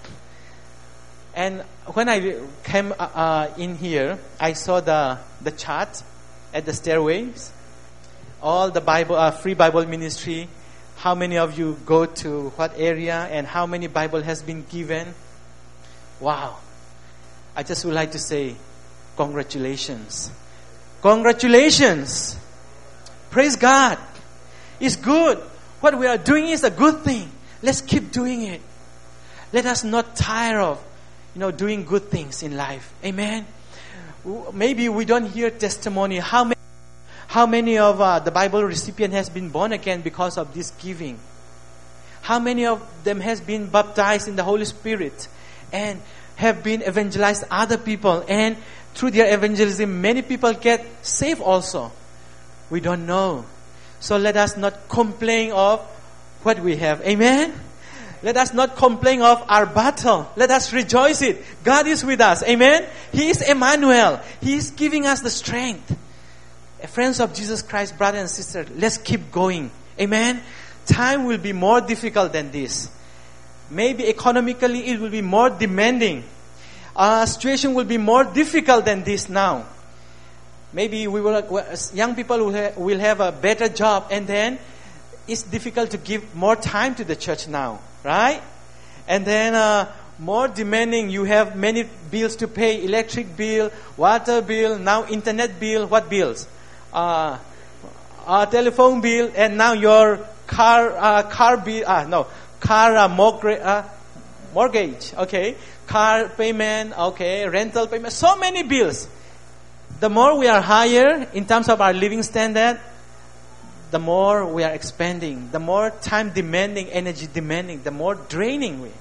Speaker 2: And when I came uh, in here, I saw the the chart at the stairways, all the Bible, uh, free Bible ministry. How many of you go to what area and how many Bible has been given? Wow. I just would like to say, congratulations. Congratulations. Praise God. It's good. What we are doing is a good thing. Let's keep doing it. Let us not tire of, you know, doing good things in life. Amen. Maybe we don't hear testimony. How many How many of uh, the Bible recipient has been born again because of this giving? How many of them has been baptized in the Holy Spirit and have been evangelized other people, and through their evangelism many people get saved also? We don't know. So let us not complain of what we have. Amen? Let us not complain of our battle. Let us rejoice it. God is with us. Amen? He is Emmanuel. He is giving us the strength. Friends of Jesus Christ, brothers and sisters, let's keep going. Amen? Time will be more difficult than this. Maybe economically it will be more demanding. Our situation will be more difficult than this now. Maybe we will, young people will have, will have a better job, and then it's difficult to give more time to the church now, right? And then uh, more demanding, you have many bills to pay, electric bill, water bill, now internet bill, what bills? Uh, uh, telephone bill, and now your car uh, car bill, uh, no, car uh, mortgage, uh, mortgage, okay, car payment, okay, rental payment, so many bills. The more we are higher in terms of our living standard, the more we are expanding, the more time demanding, energy demanding, the more draining we.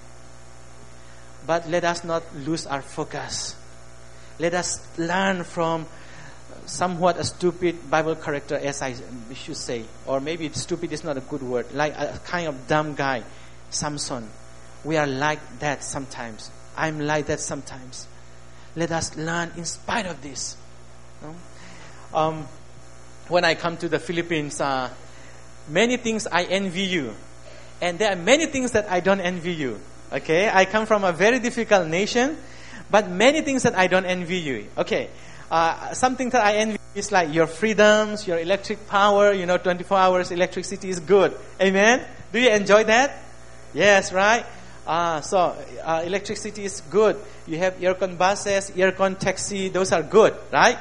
Speaker 2: But let us not lose our focus. Let us learn from somewhat a stupid Bible character, as I should say. Or maybe stupid is not a good word. Like a kind of dumb guy. Samson. We are like that sometimes. I'm like that sometimes. Let us learn in spite of this. No? Um, when I come to the Philippines, uh, many things I envy you. And there are many things that I don't envy you. Okay? I come from a very difficult nation, but many things that I don't envy you. Okay? Uh, something that I envy is like your freedoms, your electric power, you know, twenty-four hours electricity is good. Amen? Do you enjoy that? Yes, right? Uh, so, uh, electricity is good. You have aircon buses, aircon taxi, those are good, right?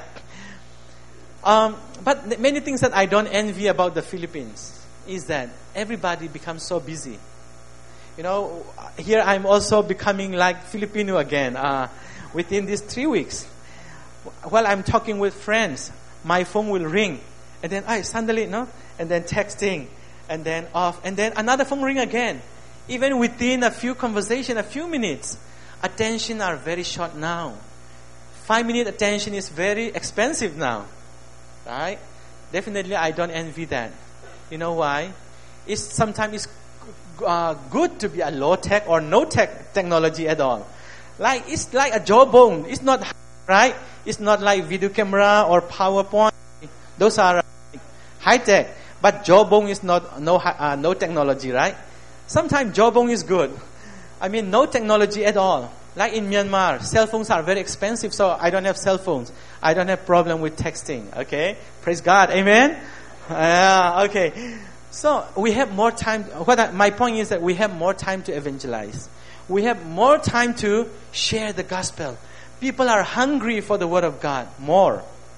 Speaker 2: Um, but th- many things that I don't envy about the Philippines is that everybody becomes so busy. You know, here I'm also becoming like Filipino again. Uh, within these three weeks, while I'm talking with friends, my phone will ring, and then I suddenly, no, and then texting, and then off, and then another phone ring again. Even within a few conversation, a few minutes, attention are very short now. Five minute attention is very expensive now, right? Definitely, I don't envy that. You know why? It's sometimes it's uh, good to be a low tech or no tech technology at all. Like it's like a jawbone. It's not right. It's not like video camera or PowerPoint. Those are high tech, but jawbone is not no uh, no technology, right? Sometimes jawbone is good. I mean, no technology at all. Like in Myanmar, cell phones are very expensive, so I don't have cell phones. I don't have problem with texting. Okay, praise God, amen. Uh, okay, so we have more time. What I, my point is that we have more time to evangelize. We have more time to share the gospel. People are hungry for the word of God more.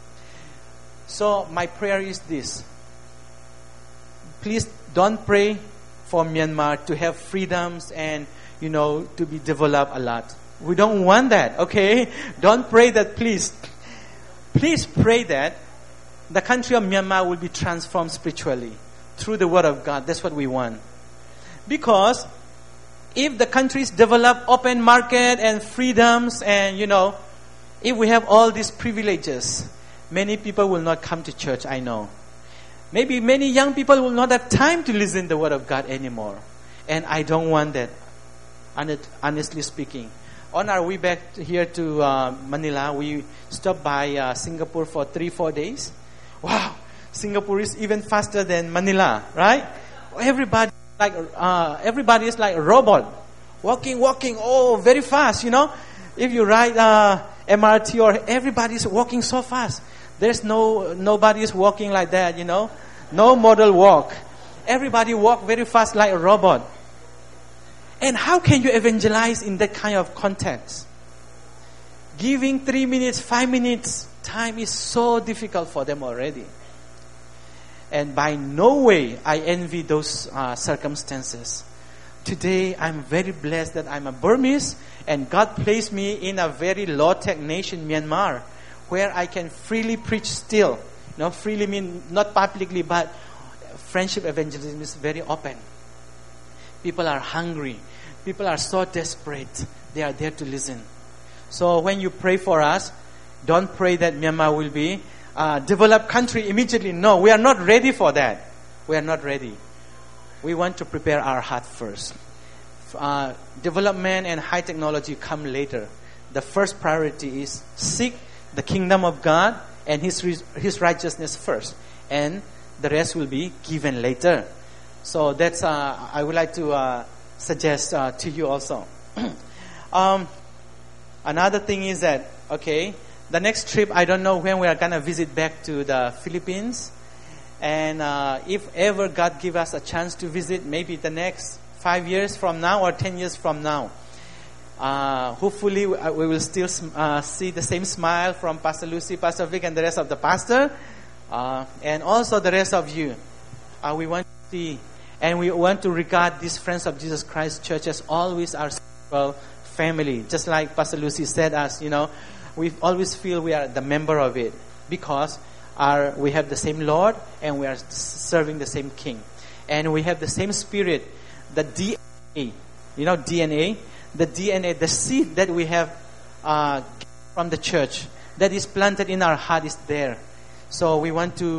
Speaker 2: So my prayer is this: please don't pray for Myanmar to have freedoms and, you know, to be developed a lot. We don't want that, okay? Don't pray that, please. Please pray that the country of Myanmar will be transformed spiritually through the word of God. That's what we want. Because if the countries develop open market and freedoms and, you know, if we have all these privileges, many people will not come to church, I know. Maybe many young people will not have time to listen to the word of God anymore. And I don't want that, honestly speaking. On our way back here to uh, Manila, we stopped by uh, Singapore for three, four days. Wow, Singapore is even faster than Manila, right? Everybody like uh, everybody is like a robot, walking, walking, oh, very fast. You know, if you ride uh, M R T or everybody is walking so fast. There's no nobody is walking like that. You know, no model walk. Everybody walk very fast like a robot. And how can you evangelize in that kind of context? Giving three minutes, five minutes time is so difficult for them already. And by no way I envy those uh, circumstances. Today I'm very blessed that I'm a Burmese and God placed me in a very low-tech nation, Myanmar, where I can freely preach still. You know, freely mean not publicly, but friendship evangelism is very open. People are hungry. People are so desperate. They are there to listen. So when you pray for us, don't pray that Myanmar will be a developed country immediately. No, we are not ready for that. We are not ready. We want to prepare our heart first. Uh, development and high technology come later. The first priority is seek the kingdom of God and His His righteousness first, and the rest will be given later. So that's uh, I would like to uh, suggest uh, to you also. um, another thing is that okay, the next trip I don't know when we are gonna visit back to the Philippines, and uh, if ever God give us a chance to visit, maybe the next five years from now or ten years from now. Uh, hopefully we, uh, we will still uh, see the same smile from Pastor Lucy, Pastor Vic, and the rest of the pastor, uh, and also the rest of you. Uh, we want to see, and we want to regard these Friends of Jesus Christ Church as always our spiritual family. Just like Pastor Lucy said us, you know, we always feel we are the member of it because our we have the same Lord and we are serving the same King, and we have the same Spirit, the D N A. You know, D N A. The D N A, the seed that we have uh, from the church that is planted in our heart is there. So we want to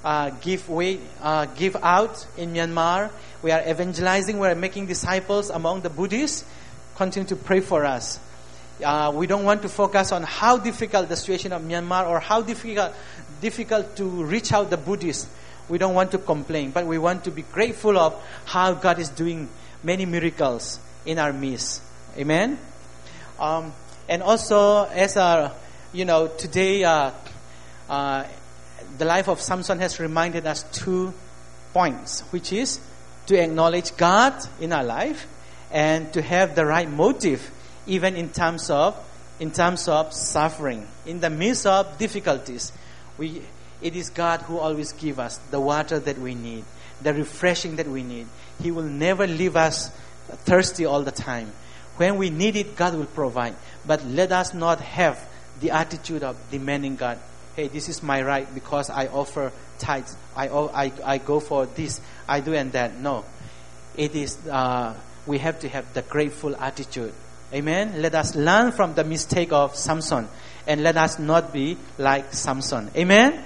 Speaker 2: uh, give way, uh, give out in Myanmar. We are evangelizing. We are making disciples among the Buddhists. Continue to pray for us. Uh, we don't want to focus on how difficult the situation of Myanmar or how difficult difficult to reach out the Buddhists. We don't want to complain, but we want to be grateful of how God is doing many miracles in our midst. Amen. Um, and also, as our, you know, today, uh, uh, the life of Samson has reminded us two points, which is to acknowledge God in our life and to have the right motive, even in terms of in terms of suffering, in the midst of difficulties. We it is God who always gives us the water that we need, the refreshing that we need. He will never leave us thirsty all the time. When we need it, God will provide. But let us not have the attitude of demanding God, hey, this is my right because I offer tithes. I I, I go for this. I do and that. No. It is, uh, we have to have the grateful attitude. Amen. Let us learn from the mistake of Samson. And let us not be like Samson. Amen.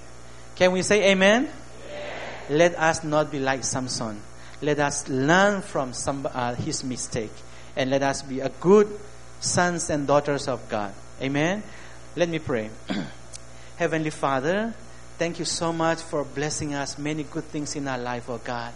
Speaker 2: Can we say amen? Amen. Let us not be like Samson. Let us learn from some, uh, his mistake. And let us be a good sons and daughters of God. Amen. Let me pray. Heavenly Father, thank you so much for blessing us many good things in our life, oh God.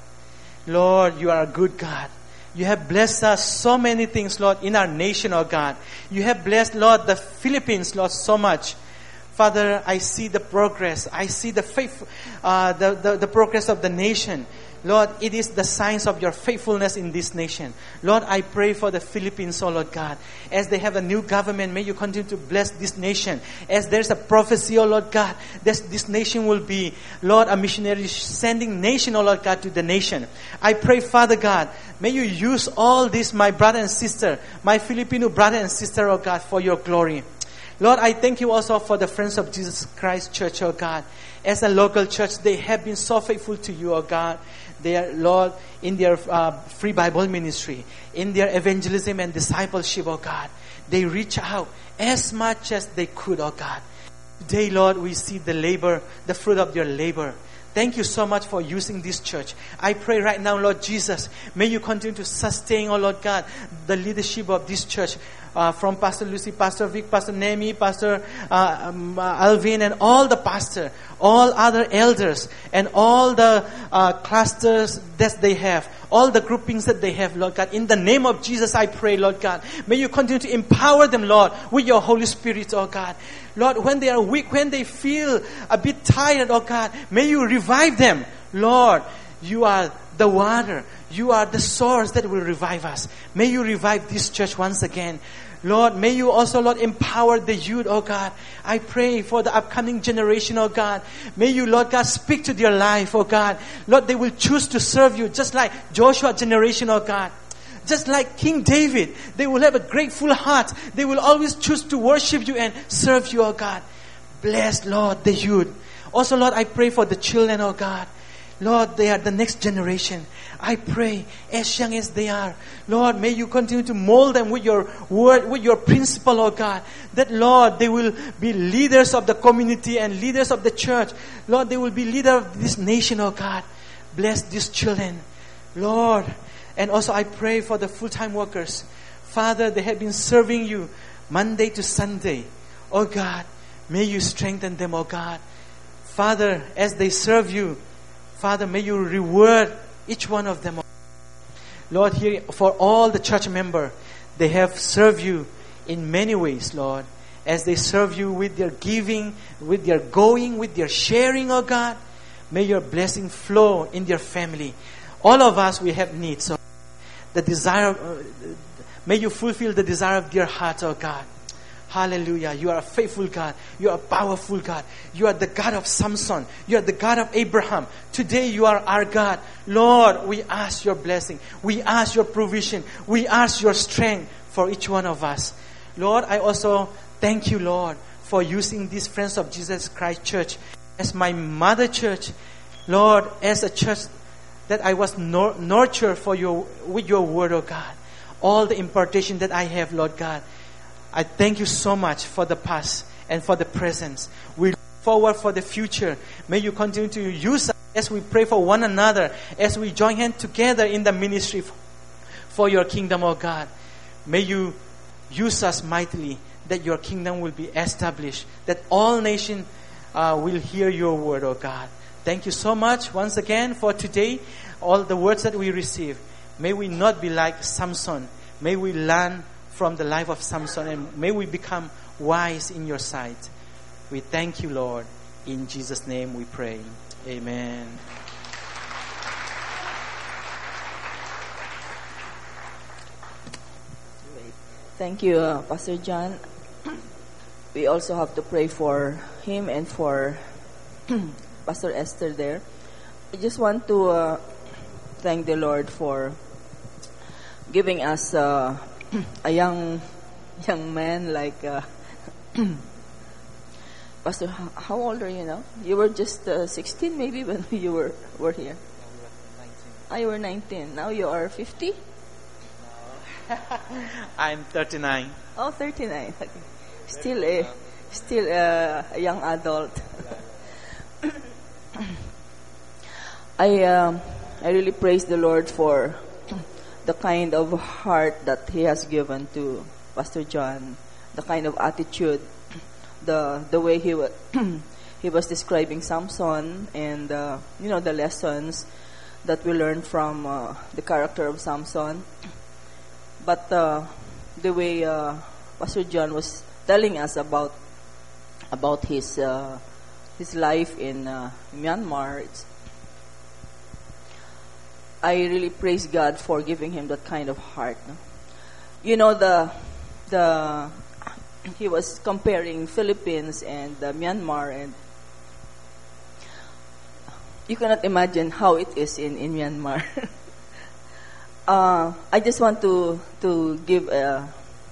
Speaker 2: Lord, you are a good God. You have blessed us so many things, Lord, in our nation, oh God. You have blessed, Lord, the Philippines, Lord, so much. Father, I see the progress. I see the faith, uh, the, the, the progress of the nation. Lord, it is the signs of your faithfulness in this nation. Lord, I pray for the Philippines, oh Lord God. As they have a new government, may you continue to bless this nation. As there's a prophecy, oh Lord God, this, this nation will be, Lord, a missionary sending nation, oh Lord God, to the nation. I pray, Father God, may you use all this, my brother and sister, my Filipino brother and sister, oh God, for your glory. Lord, I thank you also for the Friends of Jesus Christ Church, oh God. As a local church, they have been so faithful to you, oh God. They are, Lord, in their uh, free Bible ministry, in their evangelism and discipleship, oh God. They reach out as much as they could, oh God. Today, Lord, we see the labor, the fruit of their labor. Thank you so much for using this church. I pray right now, Lord Jesus, may you continue to sustain, oh Lord God, the leadership of this church. Uh, from Pastor Lucy, Pastor Vic, Pastor Nemi, Pastor uh, um, uh, Alvin, and all the pastor, all other elders, and all the uh, clusters that they have, all the groupings that they have, Lord God. In the name of Jesus, I pray, Lord God, may you continue to empower them, Lord, with your Holy Spirit, oh God. Lord, when they are weak, when they feel a bit tired, oh God, may you revive them. Lord, you are the water. You are the source that will revive us. May you revive this church once again. Lord, may you also, Lord, empower the youth, oh God. I pray for the upcoming generation, oh God. May you, Lord God, speak to their life, oh God. Lord, they will choose to serve you just like Joshua's generation, oh God. Just like King David, they will have a grateful heart. They will always choose to worship you and serve you, oh God. Bless, Lord, the youth. Also, Lord, I pray for the children, oh God. Lord, they are the next generation. I pray, as young as they are, Lord, may you continue to mold them with your word, with your principle, oh God. That, Lord, they will be leaders of the community and leaders of the church. Lord, they will be leaders of this nation, oh God. Bless these children, Lord. And also I pray for the full-time workers. Father, they have been serving you Monday to Sunday. Oh God, may you strengthen them, oh God. Father, as they serve you, Father, may you reward each one of them. Lord, here for all the church members, they have served you in many ways, Lord. As they serve you with their giving, with their going, with their sharing, oh God, may your blessing flow in their family. All of us, we have needs. So the desire, uh, may you fulfill the desire of their heart, oh God. Hallelujah. You are a faithful God. You are a powerful God. You are the God of Samson. You are the God of Abraham. Today you are our God. Lord, we ask your blessing. We ask your provision. We ask your strength for each one of us. Lord, I also thank you, Lord, for using these Friends of Jesus Christ Church as my mother church. Lord, as a church that I was nur- nurtured for your, with your word, oh God. All the impartation that I have, Lord God. I thank you so much for the past and for the present. We look forward for the future. May you continue to use us as we pray for one another, as we join hands together in the ministry for your kingdom, oh God. May you use us mightily, that your kingdom will be established, that all nations uh, will hear your word, oh God. Thank you so much once again for today, all the words that we receive. May we not be like Samson. May we learn from the life of Samson, and may we become wise in your sight. We thank you, Lord. In Jesus' name we pray. Amen.
Speaker 1: Thank you, uh, Pastor John. We also have to pray for him and for Pastor Esther there. I just want to uh, thank the Lord for giving us uh, a young young man like uh, Pastor. How, how old are you now? You were just uh, sixteen, maybe, when you were were here. Ah, you were nineteen. Now you are fifty.
Speaker 2: I'm thirty-nine.
Speaker 1: Oh, thirty-nine. Okay. Still a still a, a young adult. I um, I really praise the Lord for the kind of heart that He has given to Pastor John, the kind of attitude, the the way he was he was describing Samson, and uh, you know, the lessons that we learned from uh, the character of Samson. But uh, the way uh, Pastor John was telling us about about his uh, his life in uh, Myanmar, it's, I really praise God for giving him that kind of heart. No? You know, the the he was comparing Philippines and uh, Myanmar, and you cannot imagine how it is in in Myanmar. Uh, I just want to to give uh,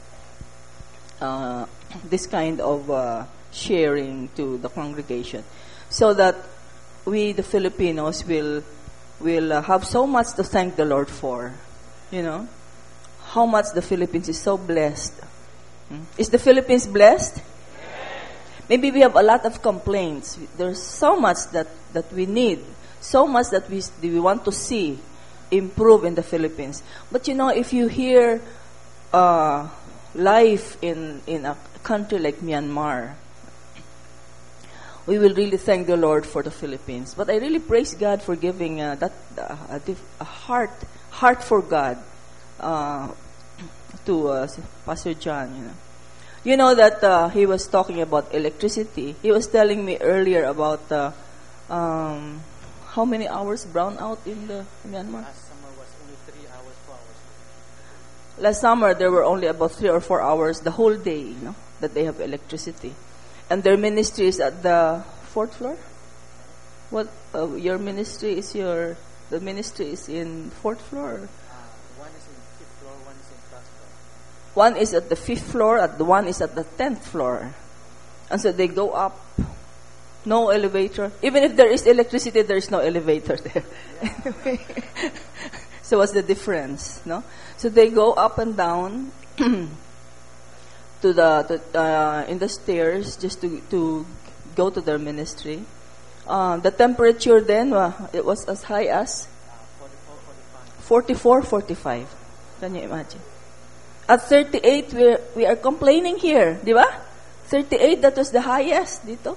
Speaker 1: uh, this kind of uh, sharing to the congregation, so that we, the Filipinos, will will uh, have so much to thank the Lord for. You know, how much the Philippines is so blessed. Hmm? Is the Philippines blessed? Yes. Maybe we have a lot of complaints. There's so much that, that we need, so much that we we want to see improve in the Philippines. But you know, if you hear uh, life in, in a country like Myanmar, we will really thank the Lord for the Philippines. But I really praise God for giving uh, that uh, a, diff- a heart heart for God uh, to uh, Pastor John. You know, you know that uh, he was talking about electricity. He was telling me earlier about uh, um, how many hours brown out in the Myanmar?
Speaker 2: Last summer was only three hours, four hours.
Speaker 1: Last summer there were only about three or four hours the whole day, you know, that they have electricity, and their ministry is at the fourth floor. What uh, your ministry is? Your the ministry is in fourth floor.
Speaker 2: Uh, one is in fifth floor, one is in first floor.
Speaker 1: One is at the fifth floor, at the one is at the tenth floor, and so they go up. No elevator. Even if there is electricity, there is no elevator there. Anyway. So what's the difference? No. So they go up and down to the to, uh, in the stairs just to to go to their ministry. Uh, the temperature then uh, it was as high as forty-four, forty-five. Can you imagine? At thirty-eight, we we are complaining here, di ba? thirty-eight, that was the highest dito.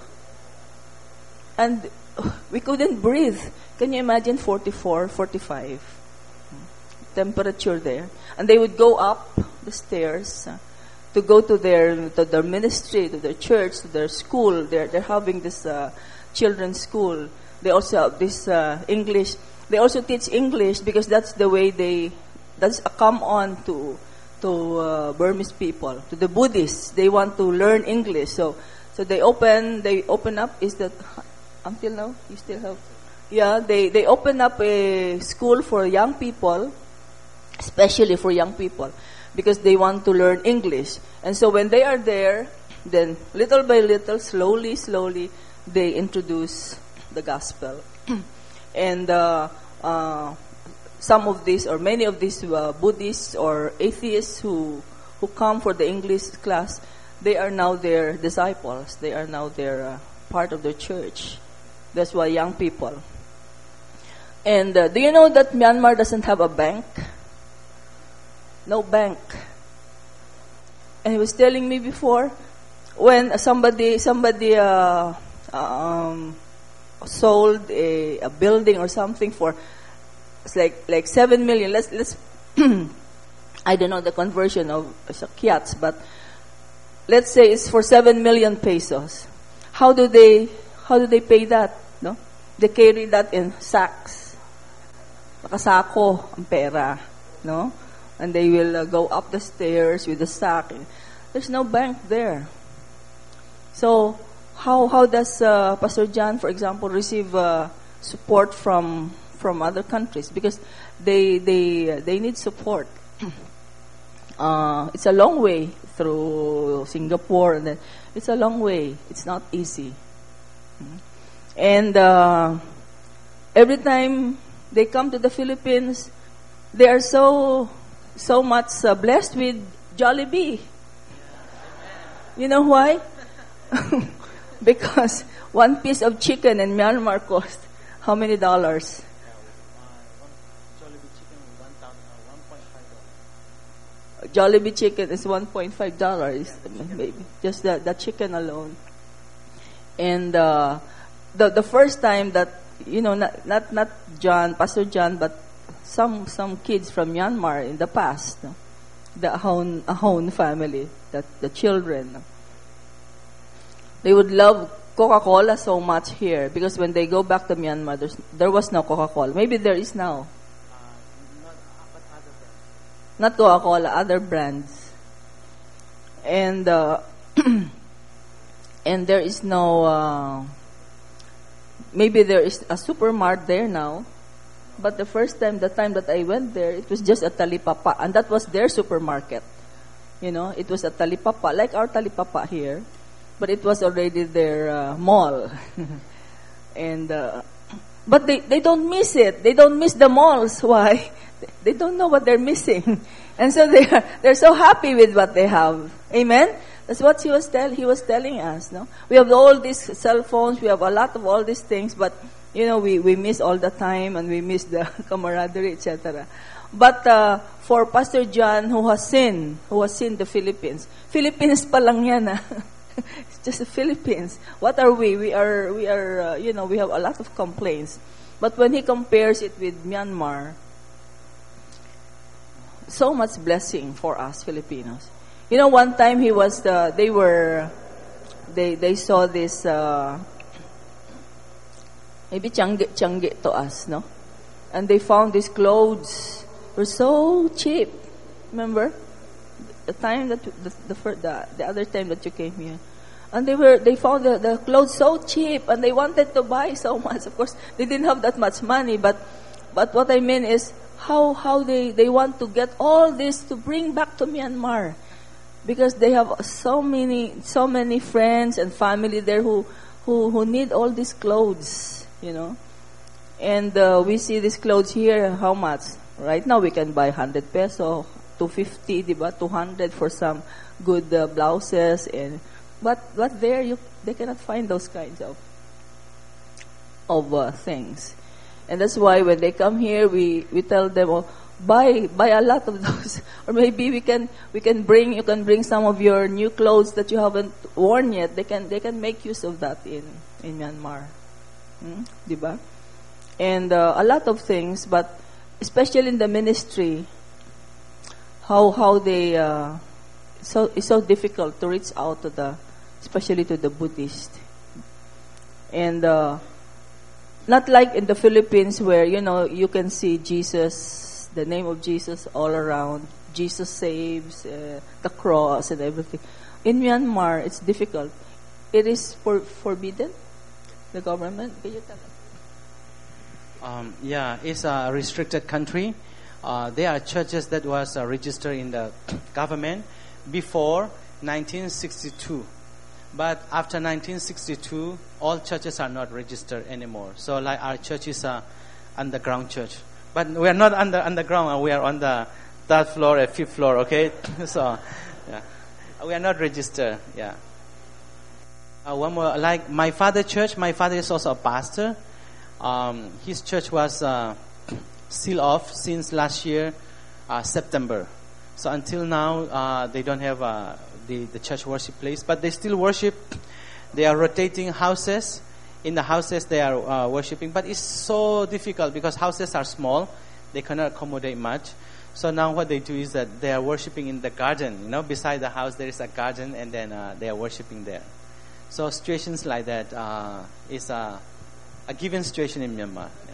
Speaker 1: And we couldn't breathe. Can you imagine forty-four, forty-five temperature there? And they would go up the stairs uh, to go to their to their ministry, to their church, to their school. They're they're having this uh, children's school. They also have this uh, English. They also teach English because that's the way they. That's a come on to to uh, Burmese people, to the Buddhists. They want to learn English, so so they open they open up. Is that until now? You still have? Yeah, they, they open up a school for young people, especially for young people, because they want to learn English. And so when they are there, then little by little, slowly, slowly, they introduce the gospel. And uh, uh, some of these, or many of these uh, Buddhists or atheists who who come for the English class, they are now their disciples. They are now their uh, part of the church. That's why young people. And uh, do you know that Myanmar doesn't have a bank? No bank. And he was telling me before, when somebody somebody uh, um, sold a, a building or something for it's like like seven million. Let's let's I don't know the conversion of kyats, but let's say it's for seven million pesos. How do they how do they pay that? No, they carry that in sacks. Nakasako ang pera, no, and they will uh, go up the stairs with the sack. There's no bank there. So how how does uh, Pastor John, for example, receive uh, support from from other countries? Because they they they need support. Uh, it's a long way through Singapore, and then it's a long way. It's not easy. And uh, every time they come to the Philippines, they are so so much uh, blessed with Jollibee. You know why? Because one piece of chicken in Myanmar cost how many dollars? Jollibee chicken is one point five dollars, maybe just the the chicken alone. And uh, the the first time that you know, not not not John, Pastor John, but some some kids from Myanmar in the past, no? the Ahon Ahon family, that the children, no? They would love Coca-Cola so much here because when they go back to Myanmar, there's, there was no Coca-Cola. Maybe there is now. Not Coca-Cola, other brands. And uh, and there is no, uh, maybe there is a supermart there now, but the first time, the time that I went there, it was just a Talipapa, and that was their supermarket. You know, it was a Talipapa, like our Talipapa here, but it was already their uh, mall. and uh, But they, they don't miss it. They don't miss the malls. Why? They don't know what they're missing. And so they are, they're so happy with what they have. Amen? That's what he was tell he was telling us, no? We have all these cell phones, we have a lot of all these things, but you know, we, we miss all the time and we miss the camaraderie, et cetera. But uh, for Pastor John, who has seen, who has seen the Philippines, Philippines pa lang yan, ah. It's just the Philippines. What are we? We are, we are, uh, you know, we have a lot of complaints. But when he compares it with Myanmar, so much blessing for us Filipinos. You know, one time he was, uh, they were, they they saw this, uh, maybe Changi, Changi to us, no? And they found these clothes were so cheap. Remember? The time that, the, the, the, the other time that you came here. And they were, they found the, the clothes so cheap and they wanted to buy so much. Of course, they didn't have that much money, but, but what I mean is, how, how they, they want to get all this to bring back to Myanmar. Because they have so many, so many friends and family there who, who, who need all these clothes, you know. And uh, we see these clothes here, how much? Right now we can buy one hundred peso, two fifty, diba? two hundred for some good uh, blouses. And but but there you they cannot find those kinds of of uh, things. And that's why when they come here, we, we tell them, oh, buy buy a lot of those, or maybe we can we can bring you can bring some of your new clothes that you haven't worn yet. They can they can make use of that in in Myanmar, hmm? Diba? And uh, a lot of things, but especially in the ministry, how how they uh, so it's so difficult to reach out to the, especially to the Buddhist, and uh, not like in the Philippines where you know you can see Jesus, the name of Jesus all around. Jesus saves, uh, the cross and everything. In Myanmar, it's difficult. It is for, forbidden. The government. Can you tell us?
Speaker 2: Um, yeah, it's a restricted country. Uh, there are churches that was uh, registered in the government before nineteen sixty-two. But after nineteen sixty-two, all churches are not registered anymore. So like our church is a underground church. But we are not under underground. We are on the third floor and fifth floor, okay? So, yeah. We are not registered, yeah. Uh, one more, like my father church, my father is also a pastor. Um, his church was uh, sealed off since last year, uh, September. So until now, uh, they don't have uh, the, the church worship place, but they still worship. They are rotating houses. In the houses, they are uh, worshiping, but it's so difficult because houses are small. They cannot accommodate much. So now what they do is that they are worshiping in the garden. You know, beside the house there is a garden, and then uh, they are worshiping there. So situations like that uh, is a, a given situation in Myanmar. Yeah.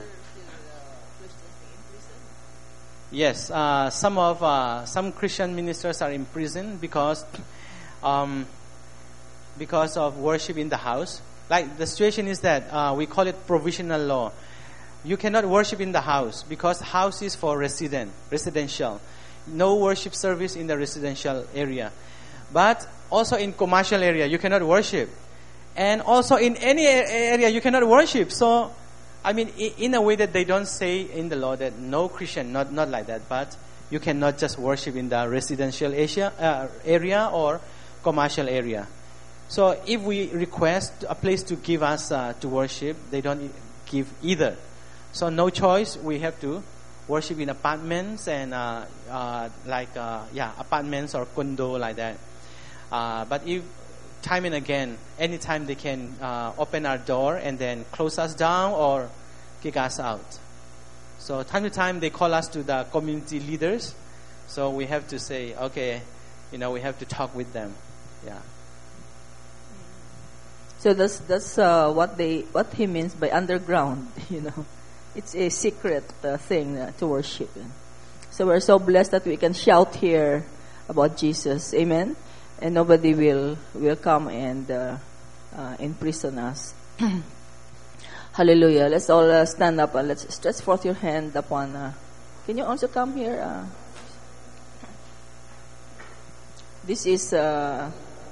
Speaker 2: Yes, uh, some of uh, some Christian ministers are in prison because um, because of worship in the house. Like the situation is that uh, we call it provisional law. You cannot worship in the house because house is for resident, residential. No worship service in the residential area. But also in commercial area, you cannot worship. And also in any area, you cannot worship. So, I mean, in a way that they don't say in the law that no Christian, not not like that, but you cannot just worship in the residential area, uh, area or commercial area. So if we request a place to give us uh, to worship, they don't give either. So no choice, we have to worship in apartments and uh, uh, like uh, yeah apartments or condo like that. Uh, but if time and again, anytime they can uh, open our door and then close us down or kick us out. So time to time they call us to the community leaders. So we have to say, okay, you know, we have to talk with them. Yeah.
Speaker 1: So that's that's uh, what they what he means by underground. You know, it's a secret uh, thing uh, to worship. So we're so blessed that we can shout here about Jesus, amen. And nobody will will come and uh, uh, imprison us. Hallelujah! Let's all uh, stand up and let's stretch forth your hand upon. Uh, can you also come here? Uh, this is. Uh,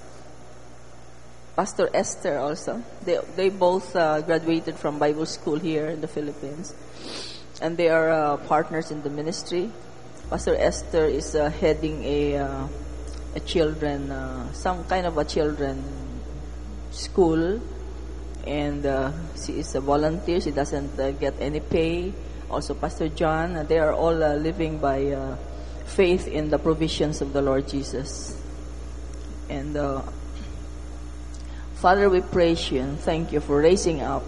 Speaker 1: Pastor Esther also. They they both uh, graduated from Bible school here in the Philippines. And they are uh, partners in the ministry. Pastor Esther is uh, heading a uh, a children, uh, some kind of a children school. And uh, she is a volunteer. She doesn't uh, get any pay. Also Pastor John. Uh, they are all uh, living by uh, faith in the provisions of the Lord Jesus. And uh, Father, we praise you and thank you for raising up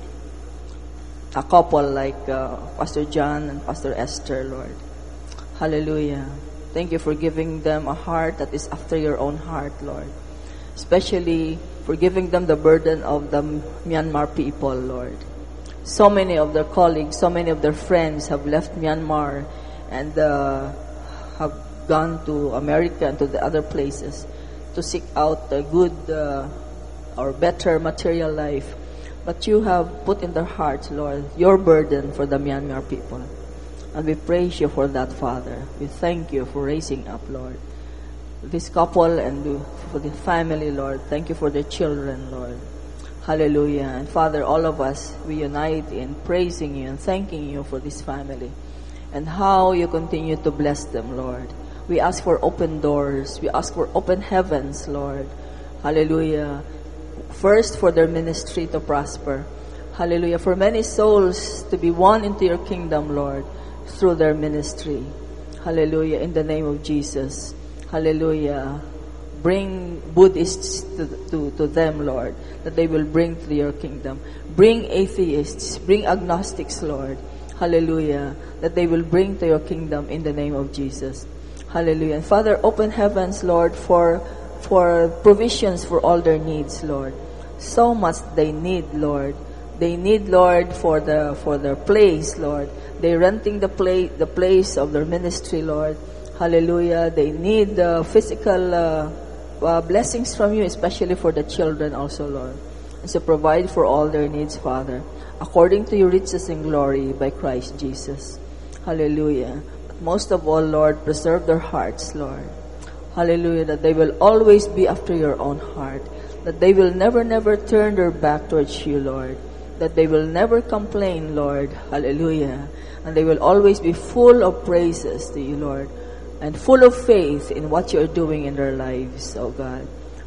Speaker 1: a couple like uh, Pastor John and Pastor Esther, Lord. Hallelujah. Thank you for giving them a heart that is after your own heart, Lord. Especially for giving them the burden of the Myanmar people, Lord. So many of their colleagues, so many of their friends have left Myanmar and uh, have gone to America and to the other places to seek out a good uh, or better material life. But you have put in their hearts, Lord, your burden for the Myanmar people. And we praise you for that, Father. We thank you for raising up, Lord, this couple and for the family, Lord. Thank you for their children, Lord. Hallelujah. And Father, all of us, we unite in praising you and thanking you for this family and how you continue to bless them, Lord. We ask for open doors. We ask for open heavens, Lord. Hallelujah. First, for their ministry to prosper. Hallelujah. For many souls to be won into your kingdom, Lord, through their ministry. Hallelujah. In the name of Jesus. Hallelujah. Bring Buddhists to, to, to them, Lord, that they will bring to your kingdom. Bring atheists, bring agnostics, Lord. Hallelujah. That they will bring to your kingdom in the name of Jesus. Hallelujah. And Father, open heavens, Lord, for for provisions for all their needs, Lord. So much they need, Lord. They need, Lord, for the for their place, Lord. They're renting the place the place of their ministry, Lord. Hallelujah. They need the physical uh, uh, blessings from you, especially for the children also, Lord. And so provide for all their needs, Father, according to your riches and glory by Christ Jesus. Hallelujah. But most of all, Lord, preserve their hearts, Lord. Hallelujah. That they will always be after your own heart. That they will never, never turn their back towards you, Lord. That they will never complain, Lord. Hallelujah. And they will always be full of praises to you, Lord. And full of faith in what you're doing in their lives, oh God.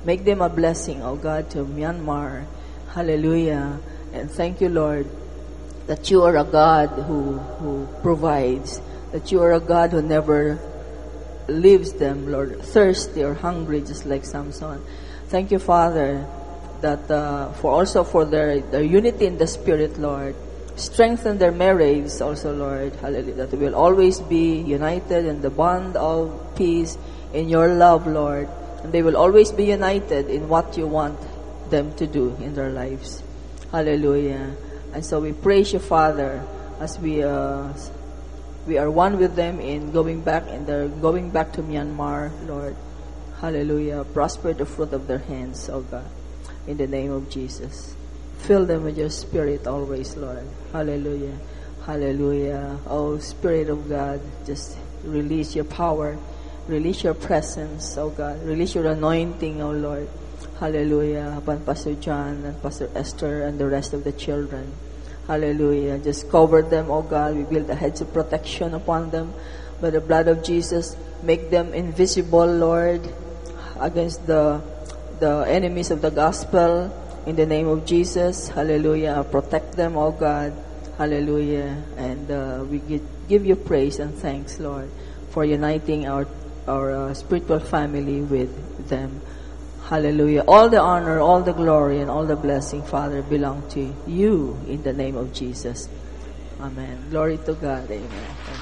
Speaker 1: Make them a blessing, O God, to Myanmar. Hallelujah. And thank you, Lord, that you are a God who, who provides, that you are a God who never leaves them, Lord, thirsty or hungry, just like Samson. Thank you, Father, that uh, for also for their, their unity in the Spirit, Lord. Strengthen their marriage also, Lord. Hallelujah. That we will always be united in the bond of peace in your love, Lord. And they will always be united in what you want them to do in their lives. Hallelujah. And so we praise you, Father, as we uh, we are one with them in going back and they're going back to Myanmar, Lord. Hallelujah. Prosper the fruit of their hands, oh God, in the name of Jesus. Fill them with your Spirit always, Lord. Hallelujah. Hallelujah. Oh, Spirit of God, just release your power. Release your presence, oh God. Release your anointing, oh Lord. Hallelujah. Upon Pastor John and Pastor Esther and the rest of the children. Hallelujah. Just cover them, oh God. We build a hedge of protection upon them by the blood of Jesus. Make them invisible, Lord, against the the enemies of the gospel. In the name of Jesus, hallelujah. Protect them, oh God, hallelujah. And uh, we give, give you praise and thanks, Lord, for uniting our our uh, spiritual family with them. Hallelujah. All the honor, all the glory, and all the blessing, Father, belong to you in the name of Jesus. Amen. Glory to God. Amen.